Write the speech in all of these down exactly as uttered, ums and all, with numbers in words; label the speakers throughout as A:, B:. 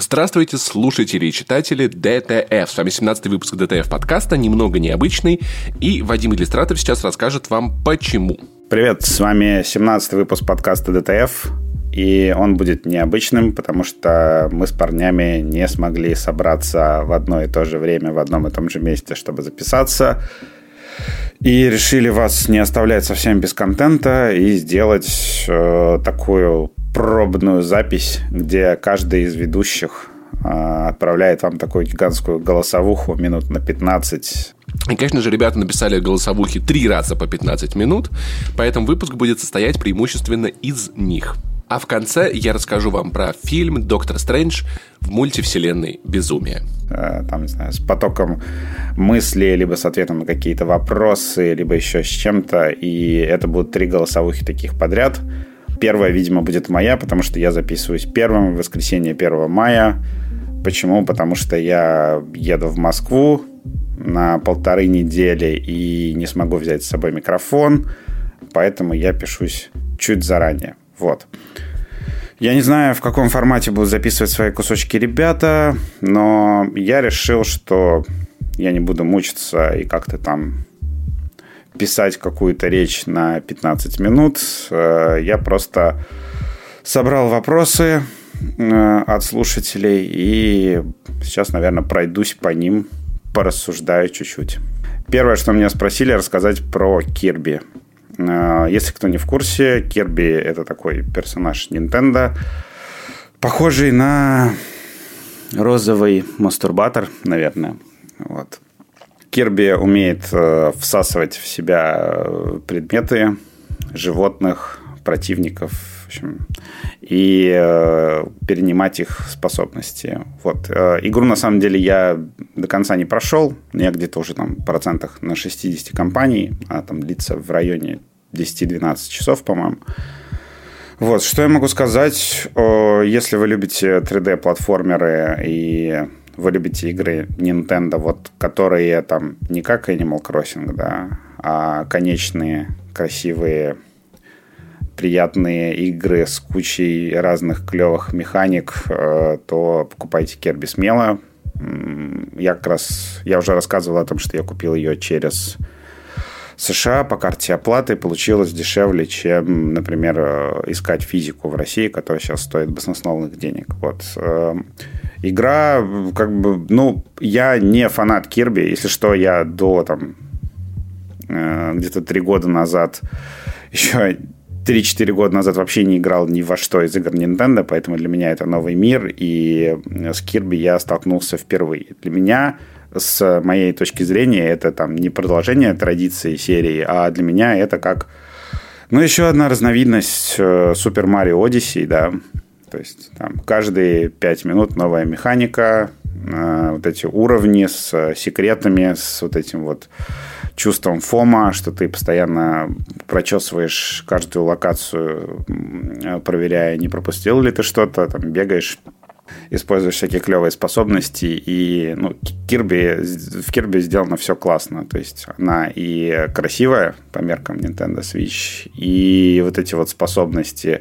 A: Здравствуйте, слушатели и читатели ди ти эф. С вами семнадцатый выпуск ди ти эф подкаста, немного необычный, и Вадим Иллюстратов сейчас расскажет вам почему.
B: Привет, с вами семнадцатый выпуск подкаста ди ти эф, и он будет необычным, потому что мы с парнями не смогли собраться в одно и то же время, в одном и том же месте, чтобы записаться, и решили вас не оставлять совсем без контента и сделать э, такую пробную запись, где каждый из ведущих э, отправляет вам такую гигантскую голосовуху минут на пятнадцать.
A: И, конечно же, ребята написали голосовухи три раза по пятнадцать минут, поэтому выпуск будет состоять преимущественно из них. А в конце я расскажу вам про фильм «Доктор Стрэндж в мультивселенной безумия».
B: Там, не знаю, с потоком мыслей, либо с ответом на какие-то вопросы, либо еще с чем-то. И это будут три голосовухи таких подряд. Первая, видимо, будет моя, потому что я записываюсь первым в воскресенье первого мая. Почему? Потому что я еду в Москву на полторы недели и не смогу взять с собой микрофон, поэтому я пишусь чуть заранее. Вот. Я не знаю, в каком формате будут записывать свои кусочки ребята, но я решил, что я не буду мучиться и как-то там писать какую-то речь на пятнадцать минут. Я просто собрал вопросы от слушателей и сейчас, наверное, пройдусь по ним, порассуждаю чуть-чуть. Первое, что меня спросили, рассказать про Кирби. Если кто не в курсе, Кирби — это такой персонаж Nintendo, похожий на розовый мастурбатор, наверное. Вот. Кирби умеет всасывать в себя предметы, животных, противников, в общем, и э, перенимать их способности. Вот. Игру, на самом деле, я до конца не прошел. Я где-то уже там процентах на шестьдесят компаний. Она там длится в районе десять-двенадцать часов, по-моему. Вот. Что я могу сказать? Если вы любите три дэ-платформеры и вы любите игры Nintendo, вот, которые там не как Animal Crossing, да, а конечные, красивые, приятные игры с кучей разных клевых механик, то покупайте Kirby смело. Я как раз, я уже рассказывал о том, что я купил ее через США по карте оплаты. Получилось дешевле, чем, например, искать физику в России, которая сейчас стоит баснословных денег. Вот. Игра, как бы, ну, я не фанат Кирби. Если что, я до там где-то три года назад еще три-четыре года назад вообще не играл ни во что из игр Nintendo, поэтому для меня это новый мир, и с Kirby я столкнулся впервые. Для меня, с моей точки зрения, это там не продолжение традиции серии, а для меня это как, ну, еще одна разновидность Super Mario Odyssey, да, то есть там каждые пять минут новая механика, вот эти уровни с секретами, с вот этим вот чувством фома, что ты постоянно прочесываешь каждую локацию, проверяя, не пропустил ли ты что-то, там бегаешь, используешь всякие клевые способности. И ну, Kirby, в Kirby сделано все классно. То есть она и красивая по меркам Nintendo Switch, и вот эти вот способности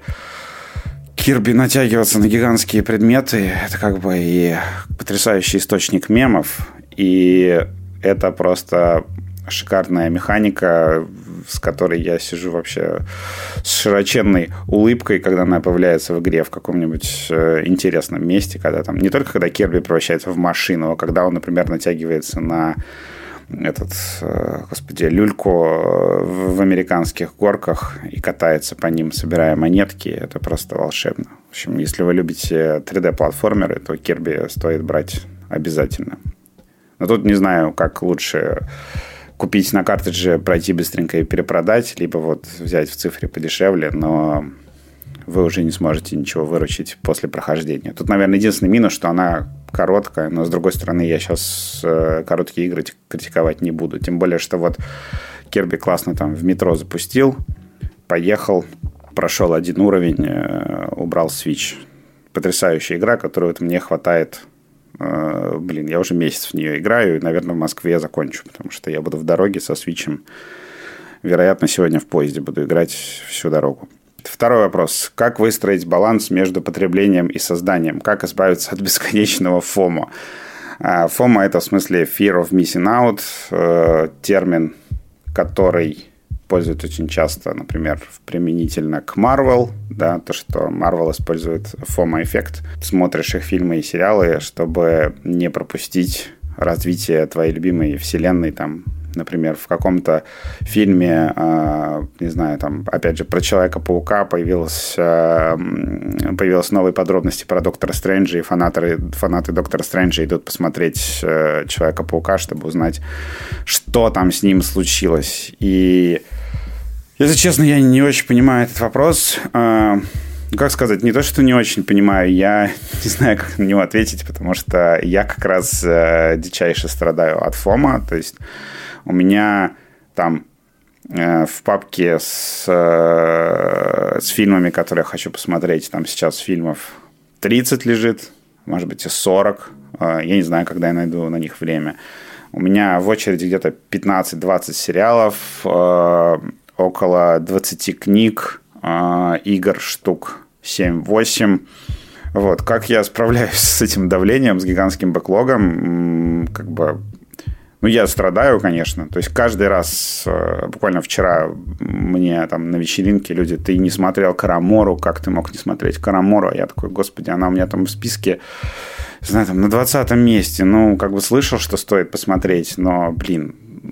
B: Kirby натягиваться на гигантские предметы, это как бы и потрясающий источник мемов, и это просто шикарная механика, с которой я сижу вообще с широченной улыбкой, когда она появляется в игре в каком-нибудь э, интересном месте, когда там не только когда Кирби превращается в машину, а когда он, например, натягивается на этот, э, господи, люльку в, в американских горках и катается по ним, собирая монетки, это просто волшебно. В общем, если вы любите три дэ-платформеры, то Кирби стоит брать обязательно. Но тут не знаю, как лучше купить на картридже, пройти быстренько и перепродать, либо вот взять в цифре подешевле, но вы уже не сможете ничего выручить после прохождения. Тут, наверное, единственный минус, что она короткая, но, с другой стороны, я сейчас короткие игры критиковать не буду. Тем более, что вот Kirby классно там в метро запустил, поехал, прошел один уровень, убрал Switch. Потрясающая игра, которую вот мне хватает. Блин, я уже месяц в нее играю, и, наверное, в Москве я закончу, потому что я буду в дороге со Switch'ем. Вероятно, сегодня в поезде буду играть всю дорогу. Значит, второй вопрос. Как выстроить баланс между потреблением и созданием? Как избавиться от бесконечного фомо? фомо – это в смысле fear of missing out, термин, который используют очень часто, например, применительно к Marvel, да, то, что Marvel использует фомо-эффект. Смотришь их фильмы и сериалы, чтобы не пропустить развитие твоей любимой вселенной, там, например, в каком-то фильме, э, не знаю, там, опять же, про Человека-паука появилось, э, появились новые подробности про Доктора Стрэнджа, и фанаты, фанаты Доктора Стрэнджа идут посмотреть э, Человека-паука, чтобы узнать, что там с ним случилось. И, если честно, я не очень понимаю этот вопрос. Э, Как сказать, не то, что не очень понимаю, я не знаю, как на него ответить, потому что я как раз э, дичайше страдаю от фомо, то есть у меня там э, в папке с, э, с фильмами, которые я хочу посмотреть, там сейчас фильмов тридцать лежит, может быть и сорок, э, я не знаю, когда я найду на них время. У меня в очереди где-то пятнадцать-двадцать сериалов, э, около двадцать книг, игр штук семь-восемь. Вот. Как я справляюсь с этим давлением, с гигантским бэклогом? Как бы... Ну, я страдаю, конечно. То есть каждый раз, буквально вчера мне там на вечеринке люди: ты не смотрел Карамору, как ты мог не смотреть Карамору? А я такой: господи, она у меня там в списке, не знаю, там на двадцатом месте. Ну, как бы слышал, что стоит посмотреть, но, блин,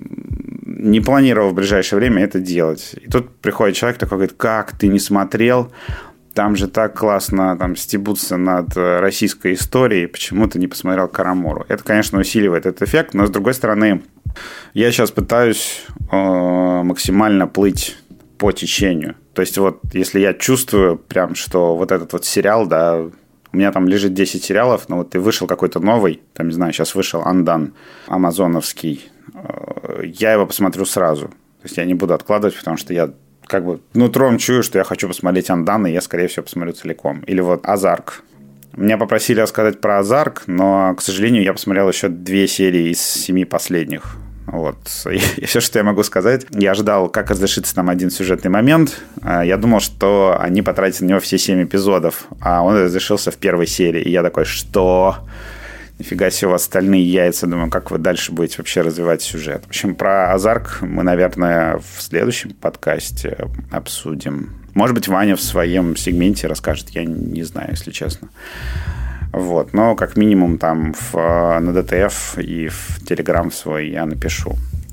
B: не планировал в ближайшее время это делать. И тут приходит человек такой, говорит: как ты не смотрел? Там же так классно там стебутся над российской историей, почему ты не посмотрел Карамору? Это, конечно, усиливает этот эффект, но, с другой стороны, я сейчас пытаюсь э, максимально плыть по течению. То есть вот если я чувствую прям, что вот этот вот сериал, да, у меня там лежит десять сериалов, но вот и вышел какой-то новый, там, не знаю, сейчас вышел Undone, амазоновский, я его посмотрю сразу. То есть я не буду откладывать, потому что я как бы нутром чую, что я хочу посмотреть Undone, и я, скорее всего, посмотрю целиком. Или вот Озарк. Меня попросили рассказать про Озарк, но, к сожалению, я посмотрел еще две серии из семи последних. Вот. И все, что я могу сказать, я ждал, как разрешится там один сюжетный момент. Я думал, что они потратят на него все семь эпизодов, а он разрешился в первой серии. И я такой: что? Нифига себе, у вас стальные яйца. Думаю, как вы дальше будете вообще развивать сюжет. В общем, про Озарк мы, наверное, в следующем подкасте обсудим. Может быть, Ваня в своем сегменте расскажет, я не знаю, если честно. Вот. Но как минимум там в, на ди ти эф и в Телеграм свой я напишу.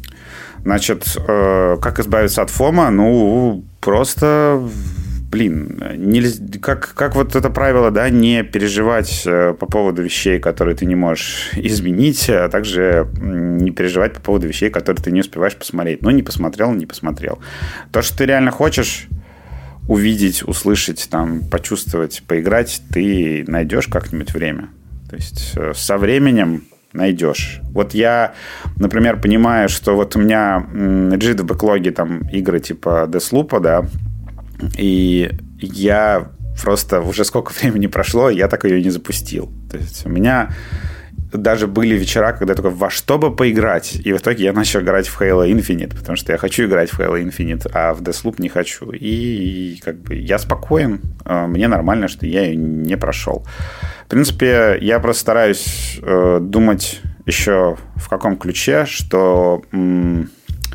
B: Значит, э, как избавиться от фомо? Ну, просто... Блин, нельзя, как, как вот это правило, да, не переживать по поводу вещей, которые ты не можешь изменить, а также не переживать по поводу вещей, которые ты не успеваешь посмотреть. Ну, не посмотрел, не посмотрел. То, что ты реально хочешь увидеть, услышать, там, почувствовать, поиграть, ты найдешь как-нибудь время. То есть со временем найдешь. Вот я, например, понимаю, что вот у меня лежит в бэклоге там игры типа Deathloop, да, и я просто уже сколько времени прошло, я так ее не запустил. То есть у меня даже были вечера, когда я такой: во что бы поиграть? И в итоге я начал играть в Halo Infinite, потому что я хочу играть в Halo Infinite, а в Deathloop не хочу. И как бы я спокоен, мне нормально, что я ее не прошел. В принципе, я просто стараюсь э, думать еще в каком ключе, что... М-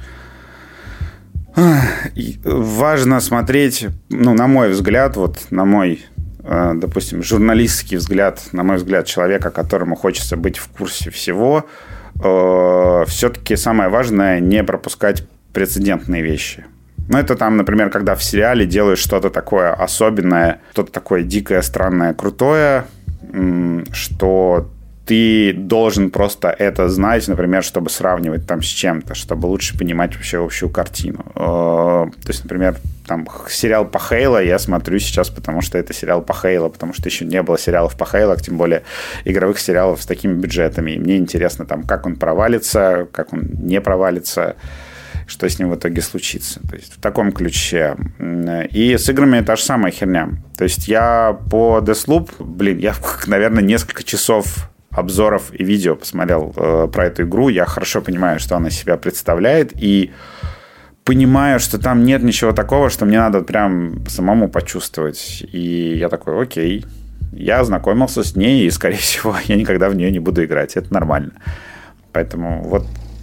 B: важно смотреть, ну, на мой взгляд, вот на мой, допустим, журналистский взгляд, на мой взгляд, человека, которому хочется быть в курсе всего, все-таки самое важное не пропускать прецедентные вещи. Ну, это там, например, когда в сериале делаешь что-то такое особенное, что-то такое дикое, странное, крутое, что ты должен просто это знать, например, чтобы сравнивать там с чем-то, чтобы лучше понимать вообще общую картину. То есть, например, там сериал по Halo я смотрю сейчас, потому что это сериал по Halo, потому что еще не было сериалов по Halo, тем более игровых сериалов с такими бюджетами. И мне интересно, там, как он провалится, как он не провалится, что с ним в итоге случится. То есть в таком ключе. И с играми та же самая херня. То есть я по Deathloop, блин, я, наверное, несколько часов обзоров и видео посмотрел э, про эту игру. Я хорошо понимаю, что она себя представляет. И понимаю, что там нет ничего такого, что мне надо прям самому почувствовать. И я такой, окей, я ознакомился с ней, и, скорее всего, я никогда в нее не буду играть. Это нормально. Поэтому вот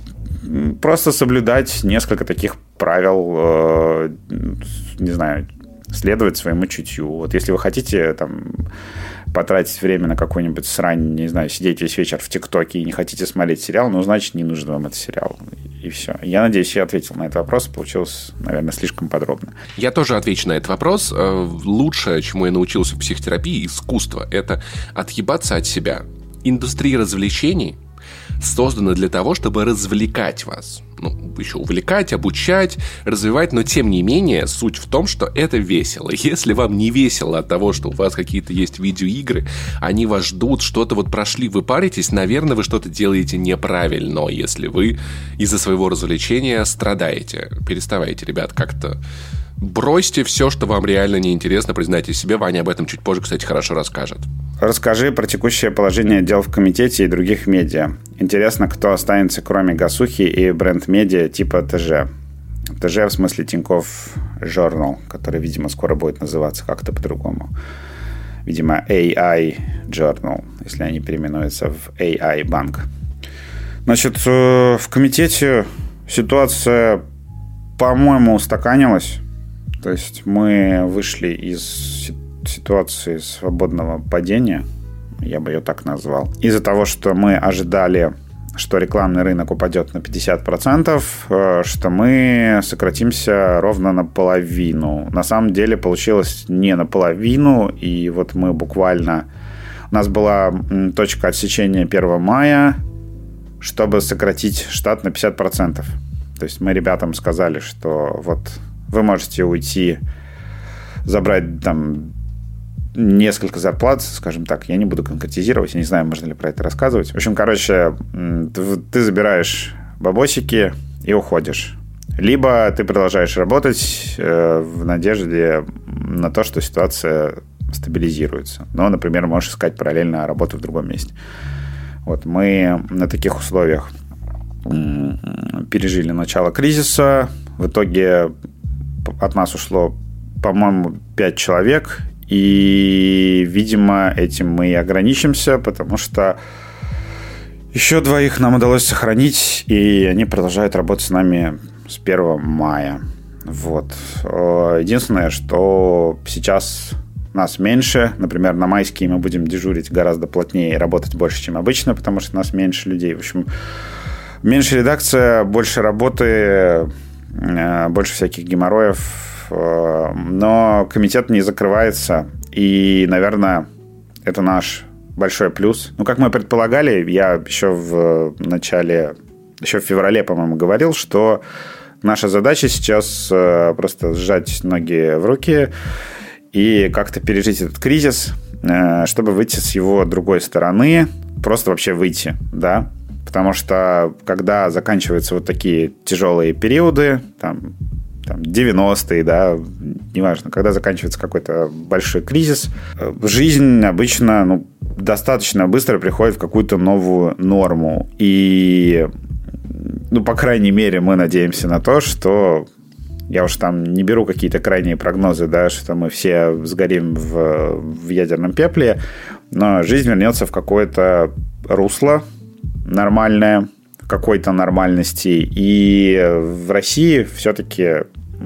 B: просто соблюдать несколько таких правил, э, не знаю, следовать своему чутью. Вот если вы хотите там потратить время на какой-нибудь срань, не знаю, сидеть весь вечер в ТикТоке и не хотите смотреть сериал, ну, значит, не нужен вам этот сериал. И все. Я надеюсь, я ответил на этот вопрос. Получилось, наверное, слишком подробно.
A: Я тоже отвечу на этот вопрос. Лучшее, чему я научился в психотерапии, искусство, это отъебаться от себя. Индустрия развлечений создана для того, чтобы развлекать вас. Ну, еще увлекать, обучать, развивать, но тем не менее суть в том, что это весело. Если вам не весело от того, что у вас какие-то есть видеоигры, они вас ждут, что-то вот прошли, вы паритесь, наверное, вы что-то делаете неправильно, если вы из-за своего развлечения страдаете. Переставайте, ребят, как-то бросьте все, что вам реально неинтересно, признайтесь себе. Ваня об этом чуть позже, кстати, хорошо расскажет.
B: Расскажи про текущее положение дел в комитете и других медиа. Интересно, кто останется, кроме Гасухи и бренд-медиа типа ТЖ. ТЖ в смысле Тинькофф Journal, который, видимо, скоро будет называться как-то по-другому. Видимо, эй ай Journal, если они переименуются в эй ай Bank. Значит, в комитете ситуация, по-моему, устаканилась. То есть мы вышли из ситуации свободного падения, я бы ее так назвал. Из-за того, что мы ожидали, что рекламный рынок упадет на пятьдесят процентов, что мы сократимся ровно наполовину. На самом деле получилось не наполовину, и вот мы буквально... У нас была точка отсечения первого мая, чтобы сократить штат на пятьдесят процентов. То есть мы ребятам сказали, что вот вы можете уйти, забрать там несколько зарплат, скажем так. Я не буду конкретизировать, я не знаю, можно ли про это рассказывать. В общем, короче, ты, ты забираешь бабосики и уходишь. Либо ты продолжаешь работать э, в надежде на то, что ситуация стабилизируется. Но, например, можешь искать параллельно работу в другом месте. Вот мы на таких условиях пережили начало кризиса. В итоге от нас ушло, по-моему, пять человек. И, видимо, этим мы и ограничимся, потому что еще двоих нам удалось сохранить, и они продолжают работать с нами с первого мая. Вот. Единственное, что сейчас нас меньше. Например, на майские мы будем дежурить гораздо плотнее и работать больше, чем обычно, потому что нас меньше людей. В общем, меньше редакция, больше работы, больше всяких геморроев. Но комитет не закрывается. И, наверное, это наш большой плюс. Ну, как мы предполагали, я еще в начале, еще в феврале, по-моему, говорил, что наша задача сейчас просто сжать ноги в руки и как-то пережить этот кризис, чтобы выйти с его другой стороны, просто вообще выйти, да, потому что когда заканчиваются вот такие тяжелые периоды, там, там девяностые, да, неважно, когда заканчивается какой-то большой кризис, жизнь обычно, ну, достаточно быстро приходит в какую-то новую норму, и, ну, по крайней мере, мы надеемся на то, что я уж там не беру какие-то крайние прогнозы, да, что мы все сгорим в, в ядерном пепле, но жизнь вернется в какое-то русло нормальное, какой-то нормальности. И в России все-таки,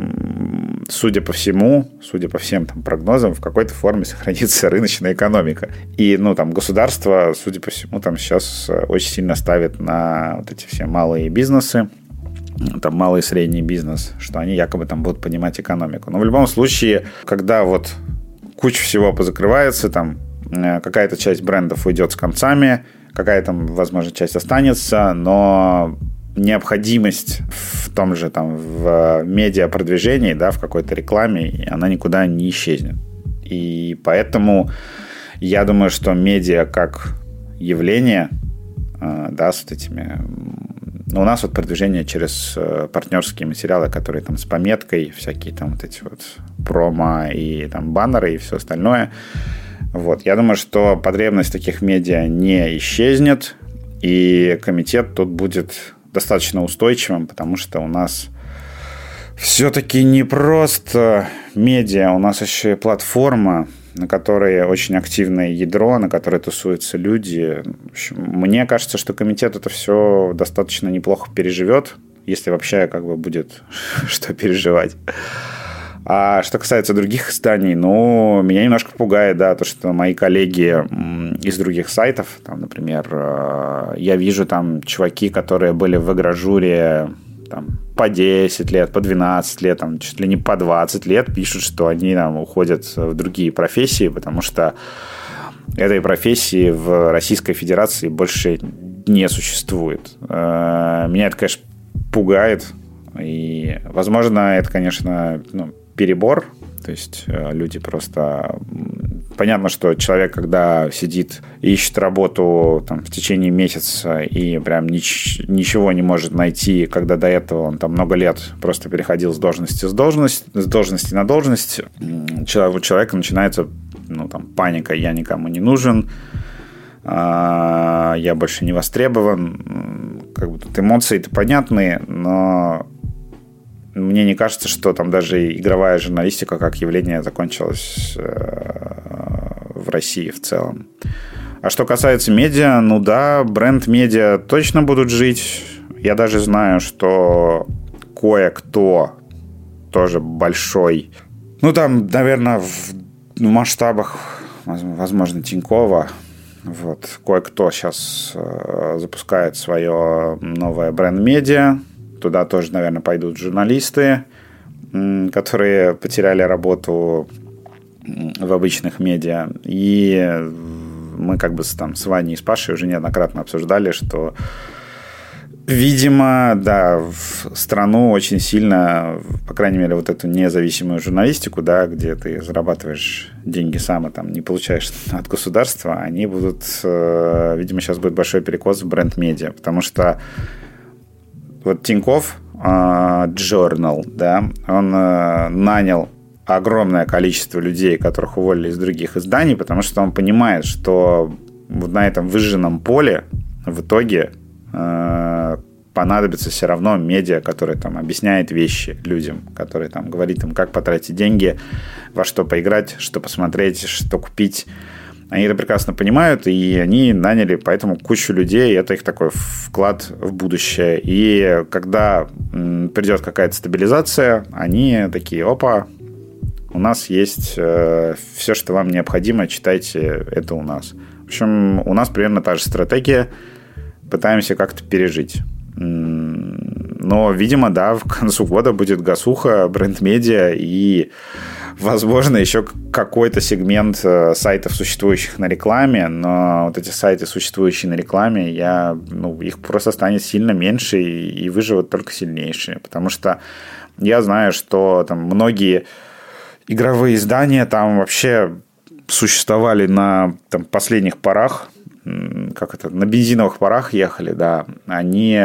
B: судя по всему, судя по всем там прогнозам, в какой-то форме сохранится рыночная экономика. И, ну, там, государство, судя по всему, там сейчас очень сильно ставит на вот эти все малые бизнесы, там малый и средний бизнес, что они якобы там будут поднимать экономику. Но в любом случае, когда вот куча всего позакрывается, там какая-то часть брендов уйдет с концами, какая-то, возможно, часть останется, но необходимость в том же там в медиапродвижении, да, в какой-то рекламе, она никуда не исчезнет. И поэтому я думаю, что медиа как явление, да, с вот этими... Но у нас вот продвижение через партнерские материалы, которые там с пометкой, всякие там вот эти вот промо и там баннеры и все остальное. Вот. Я думаю, что потребность таких медиа не исчезнет, и комитет тут будет достаточно устойчивым, потому что у нас все-таки не просто медиа, у нас еще и платформа, на которой очень активное ядро, на которой тусуются люди. В общем, мне кажется, что комитет это все достаточно неплохо переживет, если вообще как бы будет что переживать. А что касается других изданий, ну, меня немножко пугает, да, то, что мои коллеги из других сайтов, там, например, я вижу там чуваки, которые были в Игражуре там, по десять лет, по двенадцать лет, там, чуть ли не по двадцать лет, пишут, что они там уходят в другие профессии, потому что этой профессии в Российской Федерации больше не существует. Меня это, конечно, пугает, и, возможно, это, конечно, ну, перебор, то есть люди просто... Понятно, что человек, когда сидит и ищет работу там, в течение месяца и прям нич- ничего не может найти, когда до этого он там много лет просто переходил с должности с должности, с должности на должность, у человека начинается ну, там, паника: я никому не нужен, я больше не востребован. Как бы тут эмоции-то понятные, но мне не кажется, что там даже игровая журналистика как явление закончилась в России в целом. А что касается медиа, ну да, бренд-медиа точно будут жить. Я даже знаю, что кое-кто тоже большой, ну там, наверное, в масштабах, возможно, Тинькова, вот, кое-кто сейчас запускает свое новое бренд-медиа. Туда тоже, наверное, пойдут журналисты, которые потеряли работу в обычных медиа. И мы как бы там с Ваней и с Пашей уже неоднократно обсуждали, что, видимо, да, в страну очень сильно, по крайней мере, вот эту независимую журналистику, да, где ты зарабатываешь деньги сам, и там не получаешь от государства, они будут, видимо, сейчас будет большой перекос в бренд-медиа, потому что вот Тинькофф Journal, да, он uh, нанял огромное количество людей, которых уволили из других изданий, потому что он понимает, что вот на этом выжженном поле в итоге uh, понадобится все равно медиа, который там объясняет вещи людям, который там говорит им, как потратить деньги, во что поиграть, что посмотреть, что купить. Они это прекрасно понимают, и они наняли поэтому кучу людей, и это их такой вклад в будущее. И когда придет какая-то стабилизация, они такие: опа, у нас есть э, все, что вам необходимо, читайте это у нас. В общем, у нас примерно та же стратегия, пытаемся как-то пережить. Но, видимо, да, в концу года будет гасуха, бренд-медиа и... Возможно, еще какой-то сегмент сайтов, существующих на рекламе, но вот эти сайты, существующие на рекламе, я, ну, их просто станет сильно меньше, и, и выживут только сильнейшие. Потому что я знаю, что там многие игровые издания там вообще существовали на там, последних порах, как это, на бензиновых парах ехали, да, они...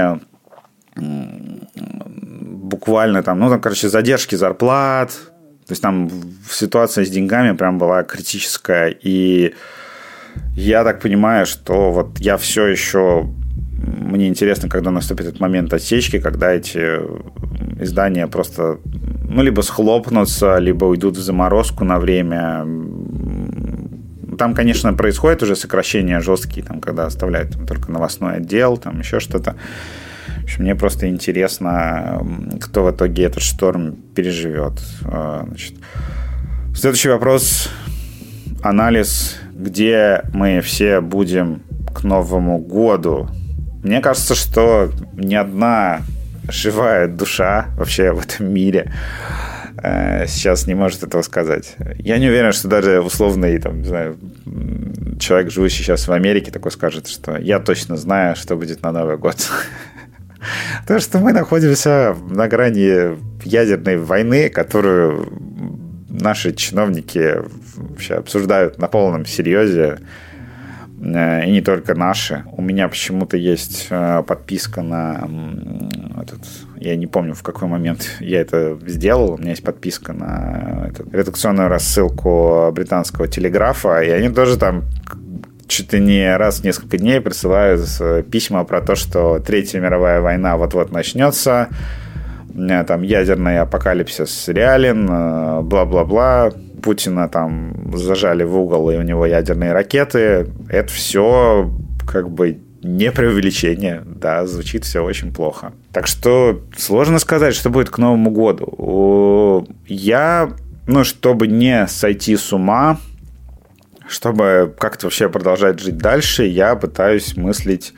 B: буквально там, ну, там, короче, задержки зарплат. То есть там ситуация с деньгами прям была критическая. И я так понимаю, что вот я все еще... Мне интересно, когда наступит этот момент отсечки, когда эти издания просто ну, либо схлопнутся, либо уйдут в заморозку на время. Там, конечно, происходит уже сокращение жесткие, там, когда оставляют там, только новостной отдел, там еще что-то. В общем, мне просто интересно, кто в итоге этот шторм переживет. Значит, следующий вопрос. Анализ, где мы все будем к Новому году. Мне кажется, что ни одна живая душа вообще в этом мире сейчас не может этого сказать. Я не уверен, что даже условный там, не знаю, человек, живущий сейчас в Америке, такой скажет, что я точно знаю, что будет на Новый год. Потому что мы находимся на грани ядерной войны, которую наши чиновники вообще обсуждают на полном серьезе. И не только наши. У меня почему-то есть подписка на этот, я не помню, в какой момент я это сделал. У меня есть подписка на эту редакционную рассылку британского телеграфа, и они тоже там чуть ли не раз в несколько дней присылают письма про то, что Третья мировая война вот-вот начнется. там ядерный апокалипсис реален, бла-бла-бла, Путина там зажали в угол, и у него ядерные ракеты. Это все как бы не преувеличение, да, звучит все очень плохо. Так что сложно сказать, что будет к Новому году. Я, ну, чтобы не сойти с ума, чтобы как-то вообще продолжать жить дальше, я пытаюсь мыслить,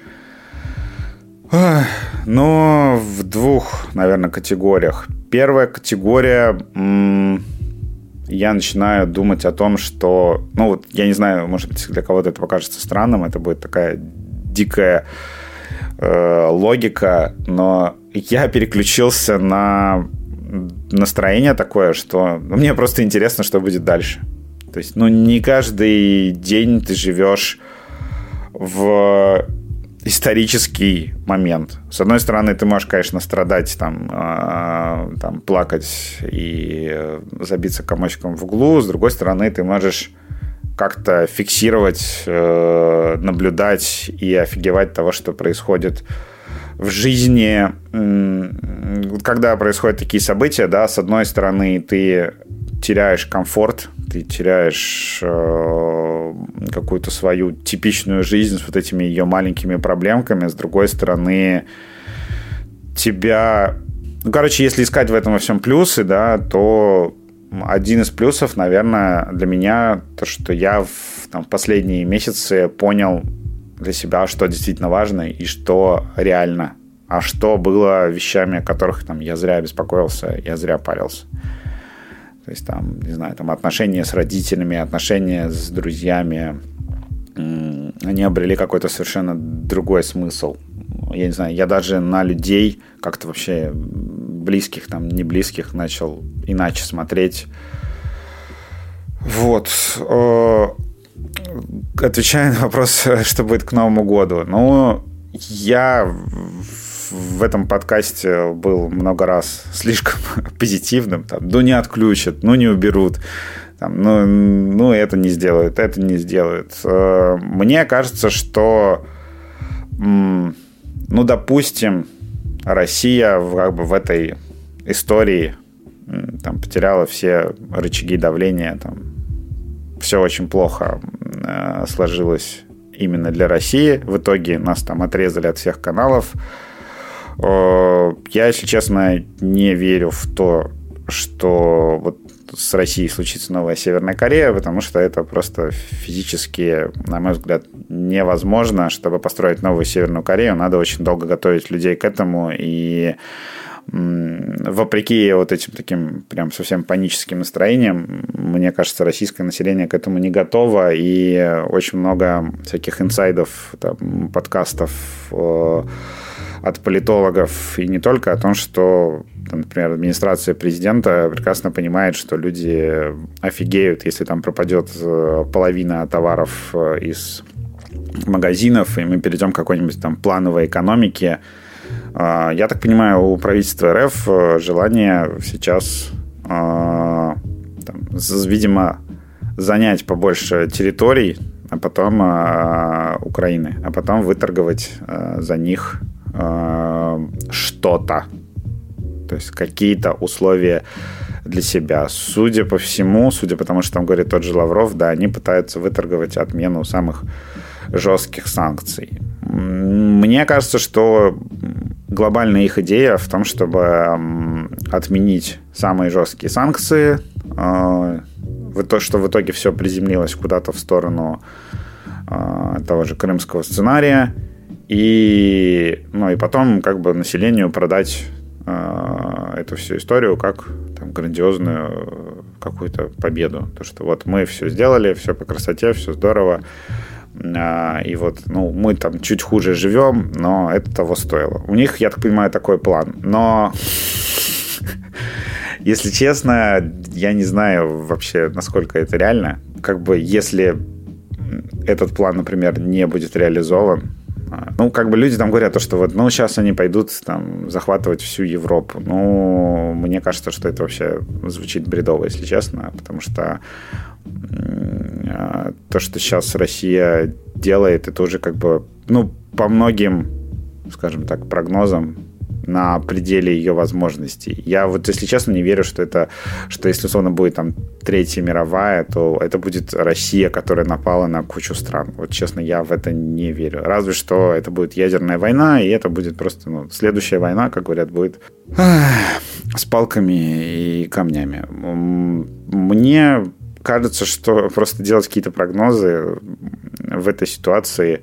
B: ну, в двух, наверное, категориях. Первая категория, я начинаю думать о том, что, ну, вот, я не знаю, может быть, для кого-то это покажется странным, это будет такая дикая э, логика, но я переключился на настроение такое, что ну, мне просто интересно, что будет дальше. То есть, ну, не каждый день ты живешь в исторический момент. С одной стороны, ты можешь, конечно, страдать, там, э, там, плакать и забиться комочком в углу. С другой стороны, ты можешь как-то фиксировать, э, наблюдать и офигевать того, что происходит в жизни. Когда происходят такие события, да, с одной стороны, ты теряешь комфорт, ты теряешь э, какую-то свою типичную жизнь с вот этими ее маленькими проблемками. С другой стороны, тебя... Ну, короче, если искать в этом во всем плюсы, да, то один из плюсов, наверное, для меня то, что я в, там, в последние месяцы понял для себя, что действительно важно и что реально, а что было вещами, о которых там, я зря беспокоился, я зря парился. То есть, там, не знаю, там, отношения с родителями, отношения с друзьями, они обрели какой-то совершенно другой смысл. Я не знаю, я даже на людей как-то вообще близких, там, не близких начал иначе смотреть. Вот. Отвечая на вопрос, что будет к Новому году. Ну, я в этом подкасте был много раз слишком позитивным. Там, ну, не отключат, ну, не уберут. Там, ну, ну, это не сделают, это не сделают. Мне кажется, что, ну, допустим, Россия как бы в этой истории там, потеряла все рычаги давления, там, все очень плохо э, сложилось именно для России. В итоге нас там отрезали от всех каналов. Э, я, если честно, не верю в то, что вот с Россией случится новая Северная Корея, потому что это просто физически, на мой взгляд, невозможно. Чтобы построить новую Северную Корею, надо очень долго готовить людей к этому, и вопреки вот этим таким прям совсем паническим настроениям, мне кажется, российское население к этому не готово, и очень много всяких инсайдов, там, подкастов э, от политологов, и не только, о том, что, там, например, администрация президента прекрасно понимает, что люди офигеют, если там пропадет половина товаров из магазинов, и мы перейдем к какой-нибудь там плановой экономике. Я так понимаю, у правительства РФ желание сейчас, там, видимо, занять побольше территорий, а потом Украины, а потом выторговать за них что-то. То есть какие-то условия для себя. Судя по всему, судя по тому, что там говорит тот же Лавров, да, они пытаются выторговать отмену самых жестких санкций. Мне кажется, что глобальная их идея в том, чтобы отменить самые жесткие санкции, то, что в итоге все приземлилось куда-то в сторону того же крымского сценария, и, ну, и потом как бы населению продать эту всю историю как там, грандиозную какую-то победу. То, что вот мы все сделали, все по красоте, все здорово, и вот, ну, мы там чуть хуже живем, но это того стоило. У них, я так понимаю, такой план. Но, если честно, я не знаю вообще, насколько это реально. Как бы, если этот план, например, не будет реализован, ну, как бы люди там говорят, то, что вот, ну, сейчас они пойдут там захватывать всю Европу. Ну, мне кажется, что это вообще звучит бредово, если честно, потому что то, что сейчас Россия делает, это уже как бы, ну, по многим, скажем так, прогнозам, на пределе ее возможностей. Я вот, если честно, не верю, что это, что если условно будет там Третья мировая, то это будет Россия, которая напала на кучу стран. Вот честно, я в это не верю. Разве что это будет ядерная война, и это будет просто, ну, следующая война, как говорят, будет с палками и камнями. Мне кажется, что просто делать какие-то прогнозы в этой ситуации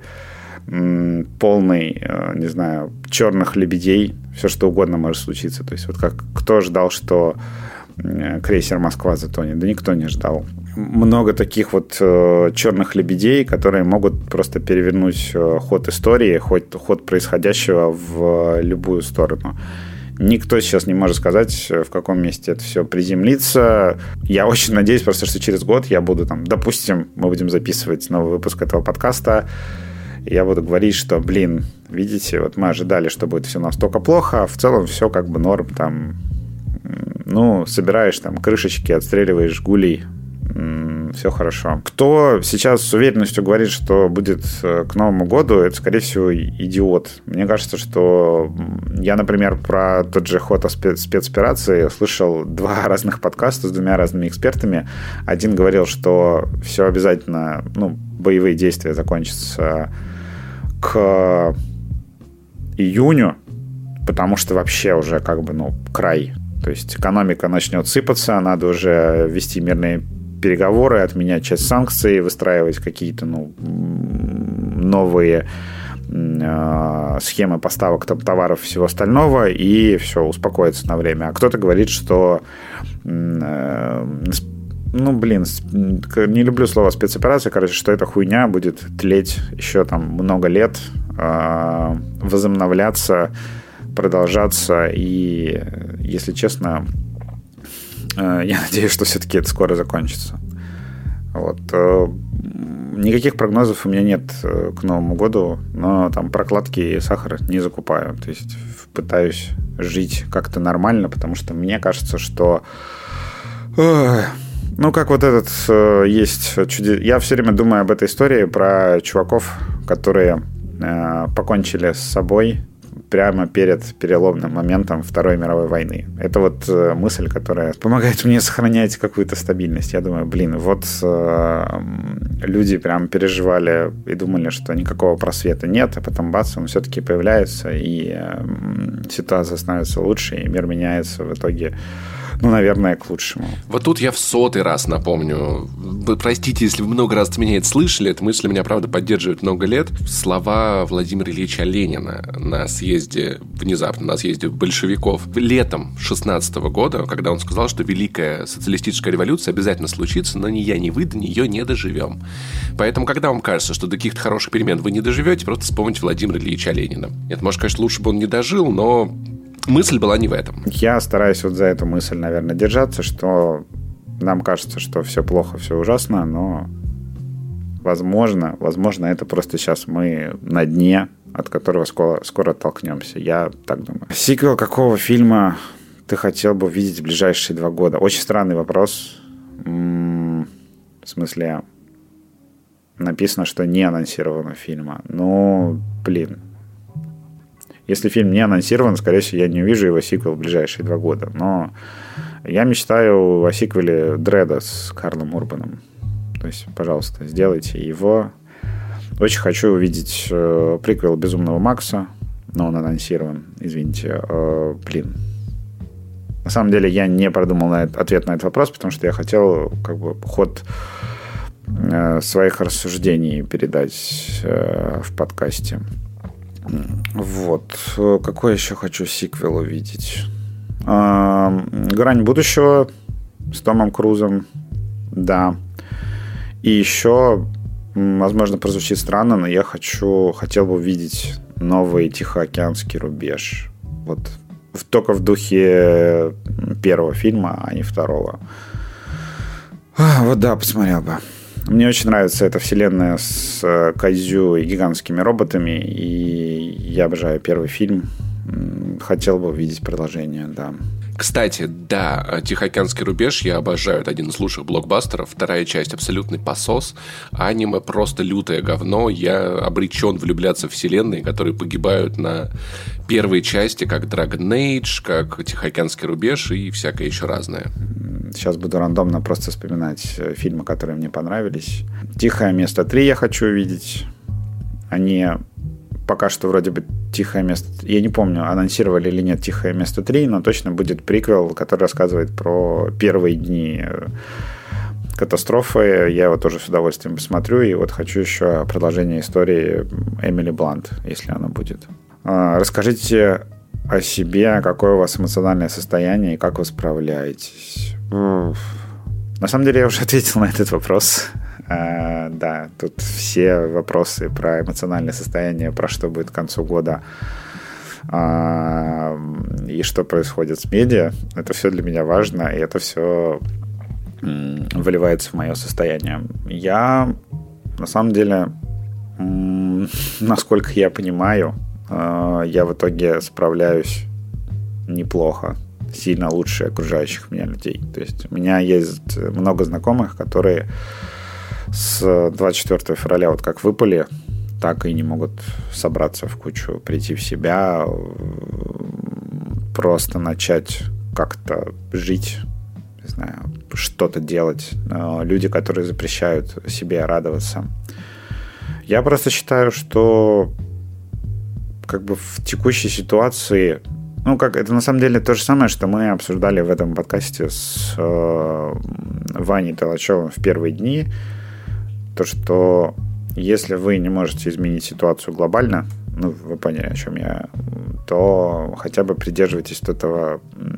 B: полный, не знаю, черных лебедей, все что угодно может случиться. То есть вот как кто ждал, что крейсер «Москва» затонет? Да никто не ждал. Много таких вот черных лебедей, которые могут просто перевернуть ход истории, ход, ход происходящего в любую сторону. Никто сейчас не может сказать, в каком месте это все приземлится. Я очень надеюсь просто, что через год я буду там, допустим, мы будем записывать новый выпуск этого подкаста, и я буду говорить, что, блин, видите, вот мы ожидали, что будет все настолько плохо, а в целом все как бы норм, там, ну, собираешь там крышечки, отстреливаешь гулей, все хорошо. Кто сейчас с уверенностью говорит, что будет к Новому году, это, скорее всего, идиот. Мне кажется, что я, например, про тот же ход спецоперации слышал два разных подкаста с двумя разными экспертами. Один говорил, что все обязательно, ну, боевые действия закончатся к июню, потому что вообще уже как бы, ну, край. То есть экономика начнет сыпаться, надо уже вести мирные переговоры, отменять часть санкций, выстраивать какие-то, ну, новые э, схемы поставок товаров и всего остального, и все, успокоиться на время. А кто-то говорит, что э, ну, блин, не люблю слово спецоперация, короче, что эта хуйня будет тлеть еще там много лет, э, возобновляться, продолжаться, и, если честно, я надеюсь, что все-таки это скоро закончится. Вот. Никаких прогнозов у меня нет к Новому году, но там прокладки и сахар не закупаю. То есть пытаюсь жить как-то нормально, потому что мне кажется, что... Ну, как вот этот есть чудес... Я все время думаю об этой истории про чуваков, которые покончили с собой прямо перед переломным моментом Второй мировой войны. Это вот э, мысль, которая помогает мне сохранять какую-то стабильность. Я думаю, блин, вот э, люди прям переживали и думали, что никакого просвета нет, а потом бац, он все-таки появляется, и э, ситуация становится лучше, и мир меняется в итоге, ну, наверное, к лучшему.
A: Вот тут я в сотый раз напомню. Вы простите, если вы много раз меня это слышали, эта мысль меня, правда, поддерживает много лет. Слова Владимира Ильича Ленина на съезде, внезапно на съезде большевиков летом шестнадцатого года, когда он сказал, что великая социалистическая революция обязательно случится, но ни я, ни вы до нее не доживем. Поэтому, когда вам кажется, что до каких-то хороших перемен вы не доживете, просто вспомните Владимира Ильича Ленина. Нет, может, конечно, лучше бы он не дожил, но... мысль была не в этом. Я
B: стараюсь вот за эту мысль, наверное, держаться, что нам кажется, что все плохо, все ужасно, но возможно, возможно, это просто сейчас мы на дне, от которого скоро, скоро оттолкнемся. Я так думаю. Сиквел какого фильма ты хотел бы увидеть в ближайшие два года? Очень странный вопрос. М-м, в смысле, написано, что не анонсировано фильма. Ну, блин. Если фильм не анонсирован, скорее всего, я не увижу его сиквел в ближайшие два года. Но я мечтаю о сиквеле Дредда с Карлом Урбаном. То есть, пожалуйста, сделайте его. Очень хочу увидеть э, приквел «Безумного Макса», но он анонсирован, извините. Э, блин. На самом деле, я не продумал на это, ответ на этот вопрос, потому что я хотел как бы ход э, своих рассуждений передать э, в подкасте. Вот. Какой еще хочу сиквел увидеть? «Грань будущего» с Томом Крузом. Да. И еще, возможно, прозвучит странно, но я хочу, хотел бы увидеть новый «Тихоокеанский рубеж». Вот. Только в духе первого фильма, а не второго. Вот да, посмотрел бы. Мне очень нравится эта вселенная с кайдзю и гигантскими роботами, и я обожаю первый фильм. Хотел бы увидеть продолжение, да.
A: Кстати, да, «Тихоокеанский рубеж» я обожаю, это один из лучших блокбастеров. Вторая часть абсолютный посос, аниме просто лютое говно. Я обречен влюбляться в вселенные, которые погибают на первой части, как Dragon Age, как «Тихоокеанский рубеж» и всякое еще разное.
B: Сейчас буду рандомно просто вспоминать фильмы, которые мне понравились. «Тихое место три» я хочу увидеть. Они... Пока что вроде бы «Тихое место». Я не помню, анонсировали или нет «Тихое место три», но точно будет приквел, который рассказывает про первые дни катастрофы. Я его тоже с удовольствием посмотрю. И вот хочу еще продолжение истории Эмили Блант, если оно будет. Расскажите о себе, какое у вас эмоциональное состояние и как вы справляетесь. На самом деле я уже ответил на этот вопрос. Uh, да, тут все вопросы про эмоциональное состояние, про что будет к концу года uh, и что происходит с медиа. Это все для меня важно, и это все um, выливается в мое состояние. Я, на самом деле, um, насколько я понимаю, uh, я в итоге справляюсь неплохо, сильно лучше окружающих меня людей. То есть у меня есть много знакомых, которые с двадцать четвёртого февраля вот как выпали, так и не могут собраться в кучу, прийти в себя, просто начать как-то жить, не знаю, что-то делать. Люди, которые запрещают себе радоваться. Я просто считаю, что как бы в текущей ситуации, ну, как это на самом деле то же самое, что мы обсуждали в этом подкасте с э, Ваней Толачевым в первые дни. То, что если вы не можете изменить ситуацию глобально, ну, вы поняли, о чем я, то хотя бы придерживайтесь этого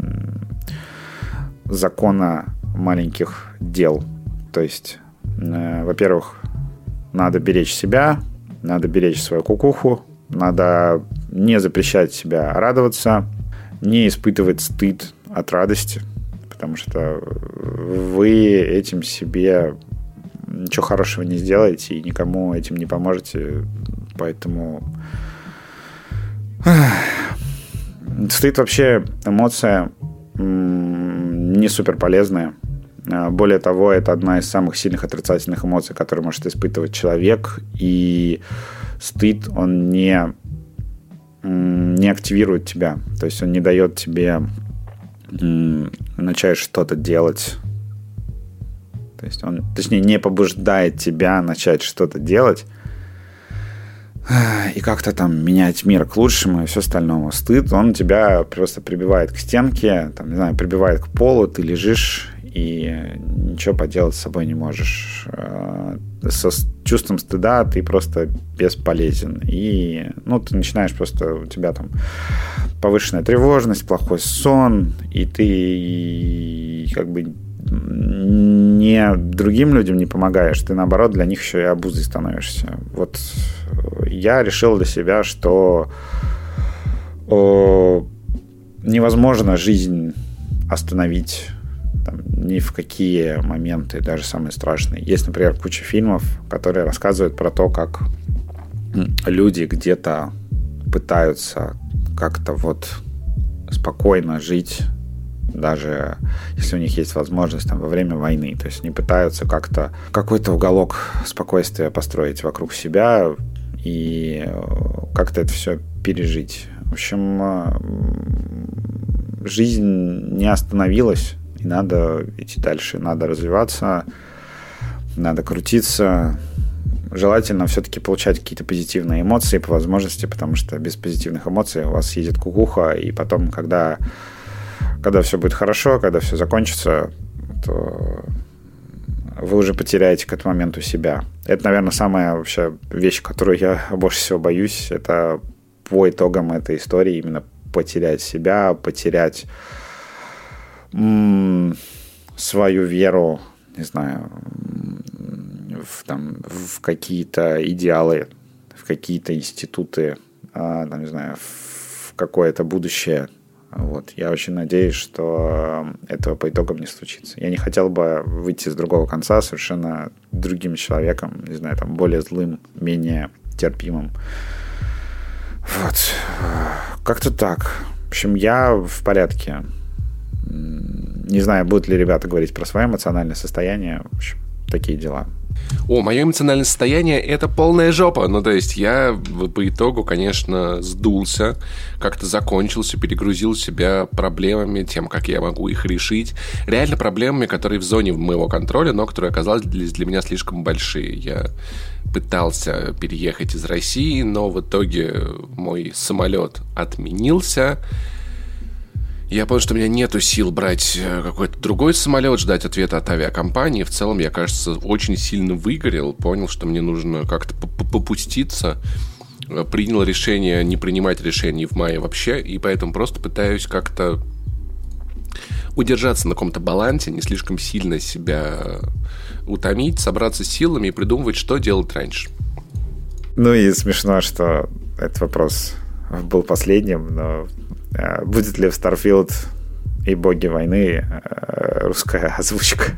B: закона маленьких дел. То есть, э, во-первых, надо беречь себя, надо беречь свою кукуху, надо не запрещать себя радоваться, не испытывать стыд от радости, потому что вы этим себе ничего хорошего не сделаете и никому этим не поможете. Поэтому стыд вообще эмоция не супер полезная. Более того, это одна из самых сильных отрицательных эмоций, которые может испытывать человек. И стыд, он не, не активирует тебя. То есть он не дает тебе начать что-то делать. То есть он, точнее, не побуждает тебя начать что-то делать и как-то там менять мир к лучшему и все остальное. Стыд, он тебя просто прибивает к стенке, там, не знаю, прибивает к полу, ты лежишь и ничего поделать с собой не можешь. Со чувством стыда ты просто бесполезен. И, ну, ты начинаешь просто, у тебя там повышенная тревожность, плохой сон, и ты как бы не другим людям не помогаешь, ты, наоборот, для них еще и обузой становишься. Вот я решил для себя, что о, невозможно жизнь остановить там, ни в какие моменты, даже самые страшные. Есть, например, куча фильмов, которые рассказывают про то, как люди где-то пытаются как-то вот спокойно жить, даже если у них есть возможность там, во время войны. То есть они пытаются как-то какой-то уголок спокойствия построить вокруг себя и как-то это все пережить. В общем, жизнь не остановилась, и надо идти дальше, надо развиваться, надо крутиться. Желательно все-таки получать какие-то позитивные эмоции по возможности, потому что без позитивных эмоций у вас едет кукуха, и потом, когда Когда все будет хорошо, когда все закончится, то вы уже потеряете к этому моменту себя. Это, наверное, самая вообще вещь, которую я больше всего боюсь. Это по итогам этой истории именно потерять себя, потерять м- свою веру, не знаю, в, там, в какие-то идеалы, в какие-то институты, а, там, не знаю, в какое-то будущее. Вот. Я очень надеюсь, что этого по итогам не случится. Я не хотел бы выйти с другого конца совершенно другим человеком, не знаю, там, более злым, менее терпимым. Вот. Как-то так. В общем, я в порядке. Не знаю, будут ли ребята говорить про свое эмоциональное состояние. В общем, такие дела.
A: О, мое эмоциональное состояние – это полная жопа. Ну, то есть я по итогу, конечно, сдулся, как-то закончился, перегрузил себя проблемами, тем, как я могу их решить. Реально проблемами, которые в зоне моего контроля, но которые оказались для, для меня слишком большие. Я пытался переехать из России, но в итоге мой самолет отменился. Я понял, что у меня нету сил брать какой-то другой самолет, ждать ответа от авиакомпании. В целом, я, кажется, очень сильно выгорел. Понял, что мне нужно как-то попуститься. Принял решение не принимать решений в мае вообще. И поэтому просто пытаюсь как-то удержаться на каком-то балансе, не слишком сильно себя утомить, собраться с силами и придумывать, что делать раньше.
B: Ну и смешно, что этот вопрос был последним, но... Будет ли в Starfield и Боги войны русская озвучка?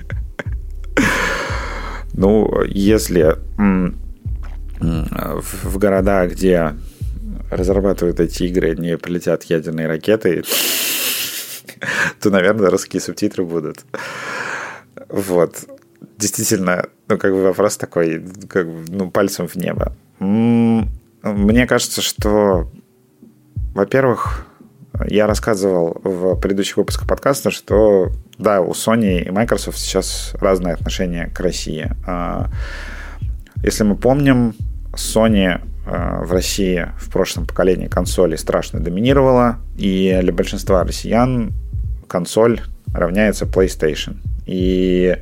B: Ну, если в города, где разрабатывают эти игры, не прилетят ядерные ракеты, то, наверное, русские субтитры будут. Вот. Действительно, ну, как бы вопрос такой, как бы, ну, пальцем в небо. Мне кажется, что, во-первых, я рассказывал в предыдущих выпусках подкаста, что, да, у Sony и Microsoft сейчас разные отношения к России. Если мы помним, Sony в России в прошлом поколении консолей страшно доминировала, и для большинства россиян консоль равняется PlayStation. И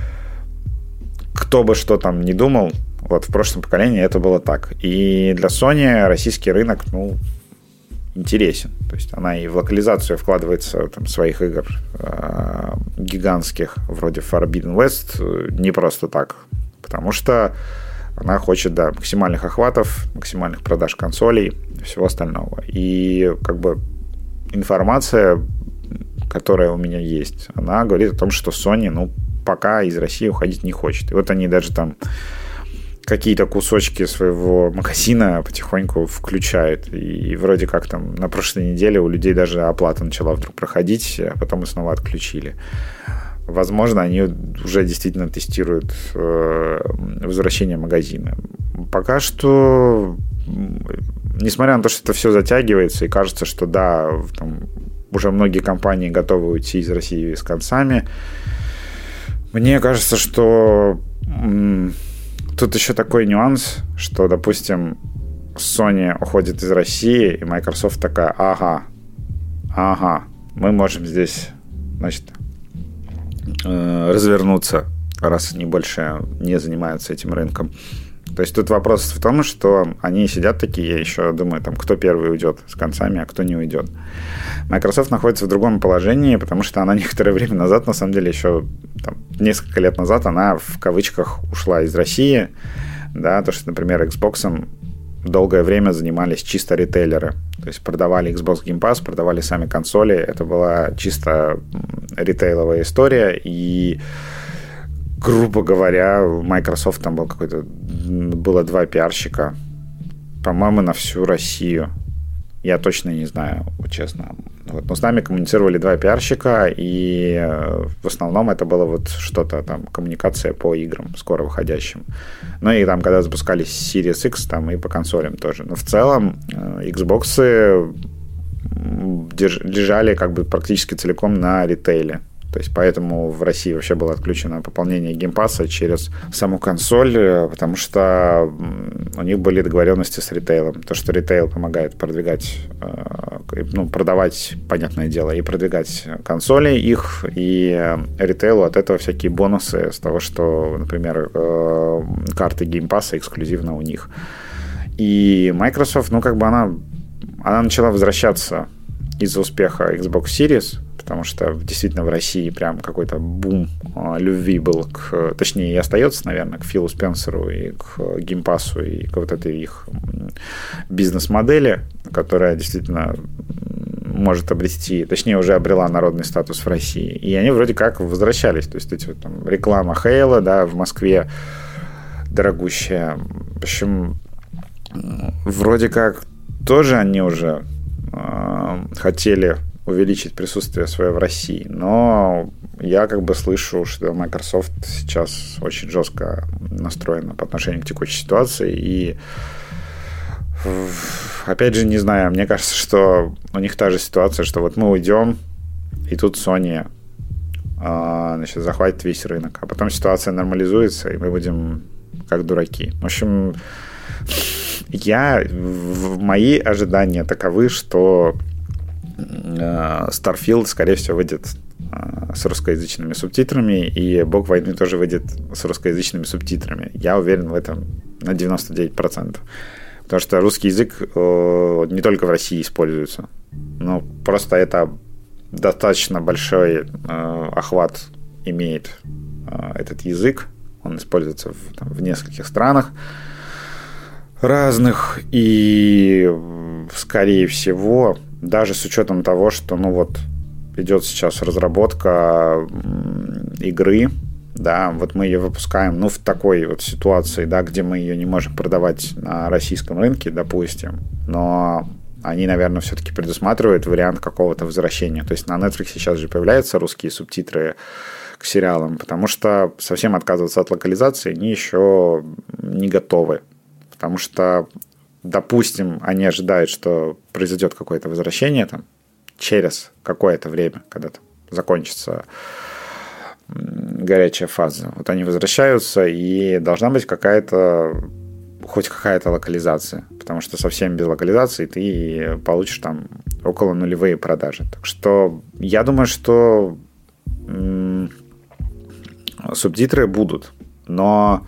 B: кто бы что там ни думал, вот в прошлом поколении это было так. И для Sony российский рынок, ну, интересен. То есть она и в локализацию вкладывается там, своих игр э, гигантских, вроде Forbidden West, не просто так. Потому что она хочет, да, максимальных охватов, максимальных продаж консолей и всего остального. И как бы информация, которая у меня есть, она говорит о том, что Sony, ну, пока из России уходить не хочет. И вот они даже там какие-то кусочки своего магазина потихоньку включают. И вроде как там на прошлой неделе у людей даже оплата начала вдруг проходить, а потом и снова отключили. Возможно, они уже действительно тестируют э, возвращение магазина. Пока что, несмотря на то, что это все затягивается, и кажется, что да, там, уже многие компании готовы уйти из России с концами, мне кажется, что м- тут еще такой нюанс, что, допустим, Sony уходит из России, и Microsoft такая: ага, ага, мы можем здесь, значит, развернуться, раз они больше не занимаются этим рынком. То есть тут вопрос в том, что они сидят такие, я еще думаю, там, кто первый уйдет с концами, а кто не уйдет. Microsoft находится в другом положении, потому что она некоторое время назад, на самом деле, еще там, несколько лет назад, она в кавычках ушла из России. Да, то, что, например, Xbox долгое время занимались чисто ритейлеры. То есть продавали Xbox Game Pass, продавали сами консоли. Это была чисто ритейловая история. И, грубо говоря, у Microsoft там был какой-то... Было два пиарщика, по-моему, на всю Россию. Я точно не знаю, честно. Вот. Но с нами коммуницировали два пиарщика, и в основном это было вот что-то там, коммуникация по играм, скоро выходящим. Ну и там, когда запускались Series X, там и по консолям тоже. Но в целом Xbox лежали как бы практически целиком на ритейле. То есть поэтому в России вообще было отключено пополнение геймпасса через саму консоль, потому что у них были договоренности с ритейлом. То, что ритейл помогает продвигать, ну, продавать, понятное дело, и продвигать консоли их, и ритейлу от этого всякие бонусы с того, что, например, карты геймпасса эксклюзивно у них. И Microsoft, ну, как бы она, она начала возвращаться из-за успеха Xbox Series, потому что действительно в России прям какой-то бум любви был к, точнее, и остается, наверное, к Филу Спенсеру и к геймпассу, и к вот этой их бизнес-модели, которая действительно может обрести, точнее, уже обрела народный статус в России. И они вроде как возвращались. То есть эти вот, там, реклама Хейла, да, в Москве дорогущая. В общем, вроде как тоже они уже э, хотели увеличить присутствие свое в России. Но я как бы слышу, что Microsoft сейчас очень жестко настроена по отношению к текущей ситуации. И опять же, не знаю, мне кажется, что у них та же ситуация, что вот мы уйдем, и тут Sony значит, захватит весь рынок. А потом ситуация нормализуется, и мы будем как дураки. В общем, я, в мои ожидания таковы, что Starfield, скорее всего, выйдет с русскоязычными субтитрами, и Бог войны тоже выйдет с русскоязычными субтитрами. Я уверен в этом на девяносто девять процентов. Потому что русский язык не только в России используется, но просто это достаточно большой охват имеет этот язык. Он используется в, там, в нескольких странах разных, и, скорее всего, даже с учетом того, что, ну вот, идет сейчас разработка игры, да, вот мы ее выпускаем, ну, в такой вот ситуации, да, где мы ее не можем продавать на российском рынке, допустим, но они, наверное, все-таки предусматривают вариант какого-то возвращения. То есть на Netflix сейчас же появляются русские субтитры к сериалам, потому что совсем отказываться от локализации они еще не готовы. Потому что, допустим, они ожидают, что произойдет какое-то возвращение там, через какое-то время, когда там закончится горячая фаза. Вот они возвращаются, и должна быть какая-то, хоть какая-то локализация. Потому что совсем без локализации ты получишь там около нулевые продажи. Так что я думаю, что м- субтитры будут. Но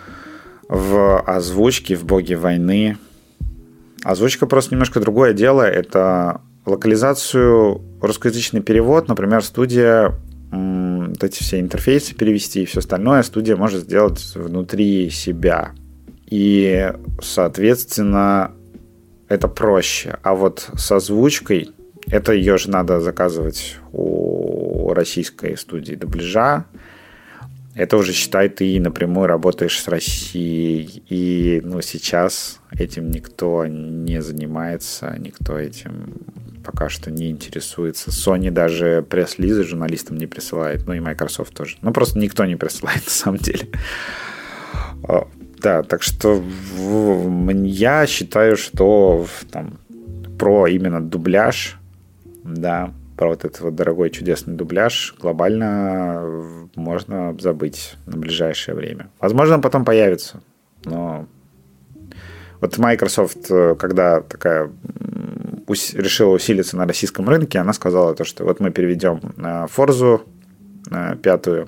B: в озвучке, в «Боге войны» озвучка просто немножко другое дело. Это локализацию, русскоязычный перевод, например, студия м- вот эти все интерфейсы перевести и все остальное студия может сделать внутри себя. И, соответственно, это проще. А вот с озвучкой, это ее же надо заказывать у российской студии дубляжа. Это уже, считай, ты напрямую работаешь с Россией. И ну, сейчас этим никто не занимается, никто этим пока что не интересуется. Sony даже пресс-лизы журналистам не присылает, ну и Microsoft тоже. Ну, просто никто не присылает, на самом деле. Да, так что я считаю, что там, про именно дубляж, да, про вот этот вот дорогой чудесный дубляж глобально можно забыть на ближайшее время. Возможно, он потом появится, но вот Microsoft, когда такая ус- решила усилиться на российском рынке, она сказала то, что вот мы переведем Forza пятую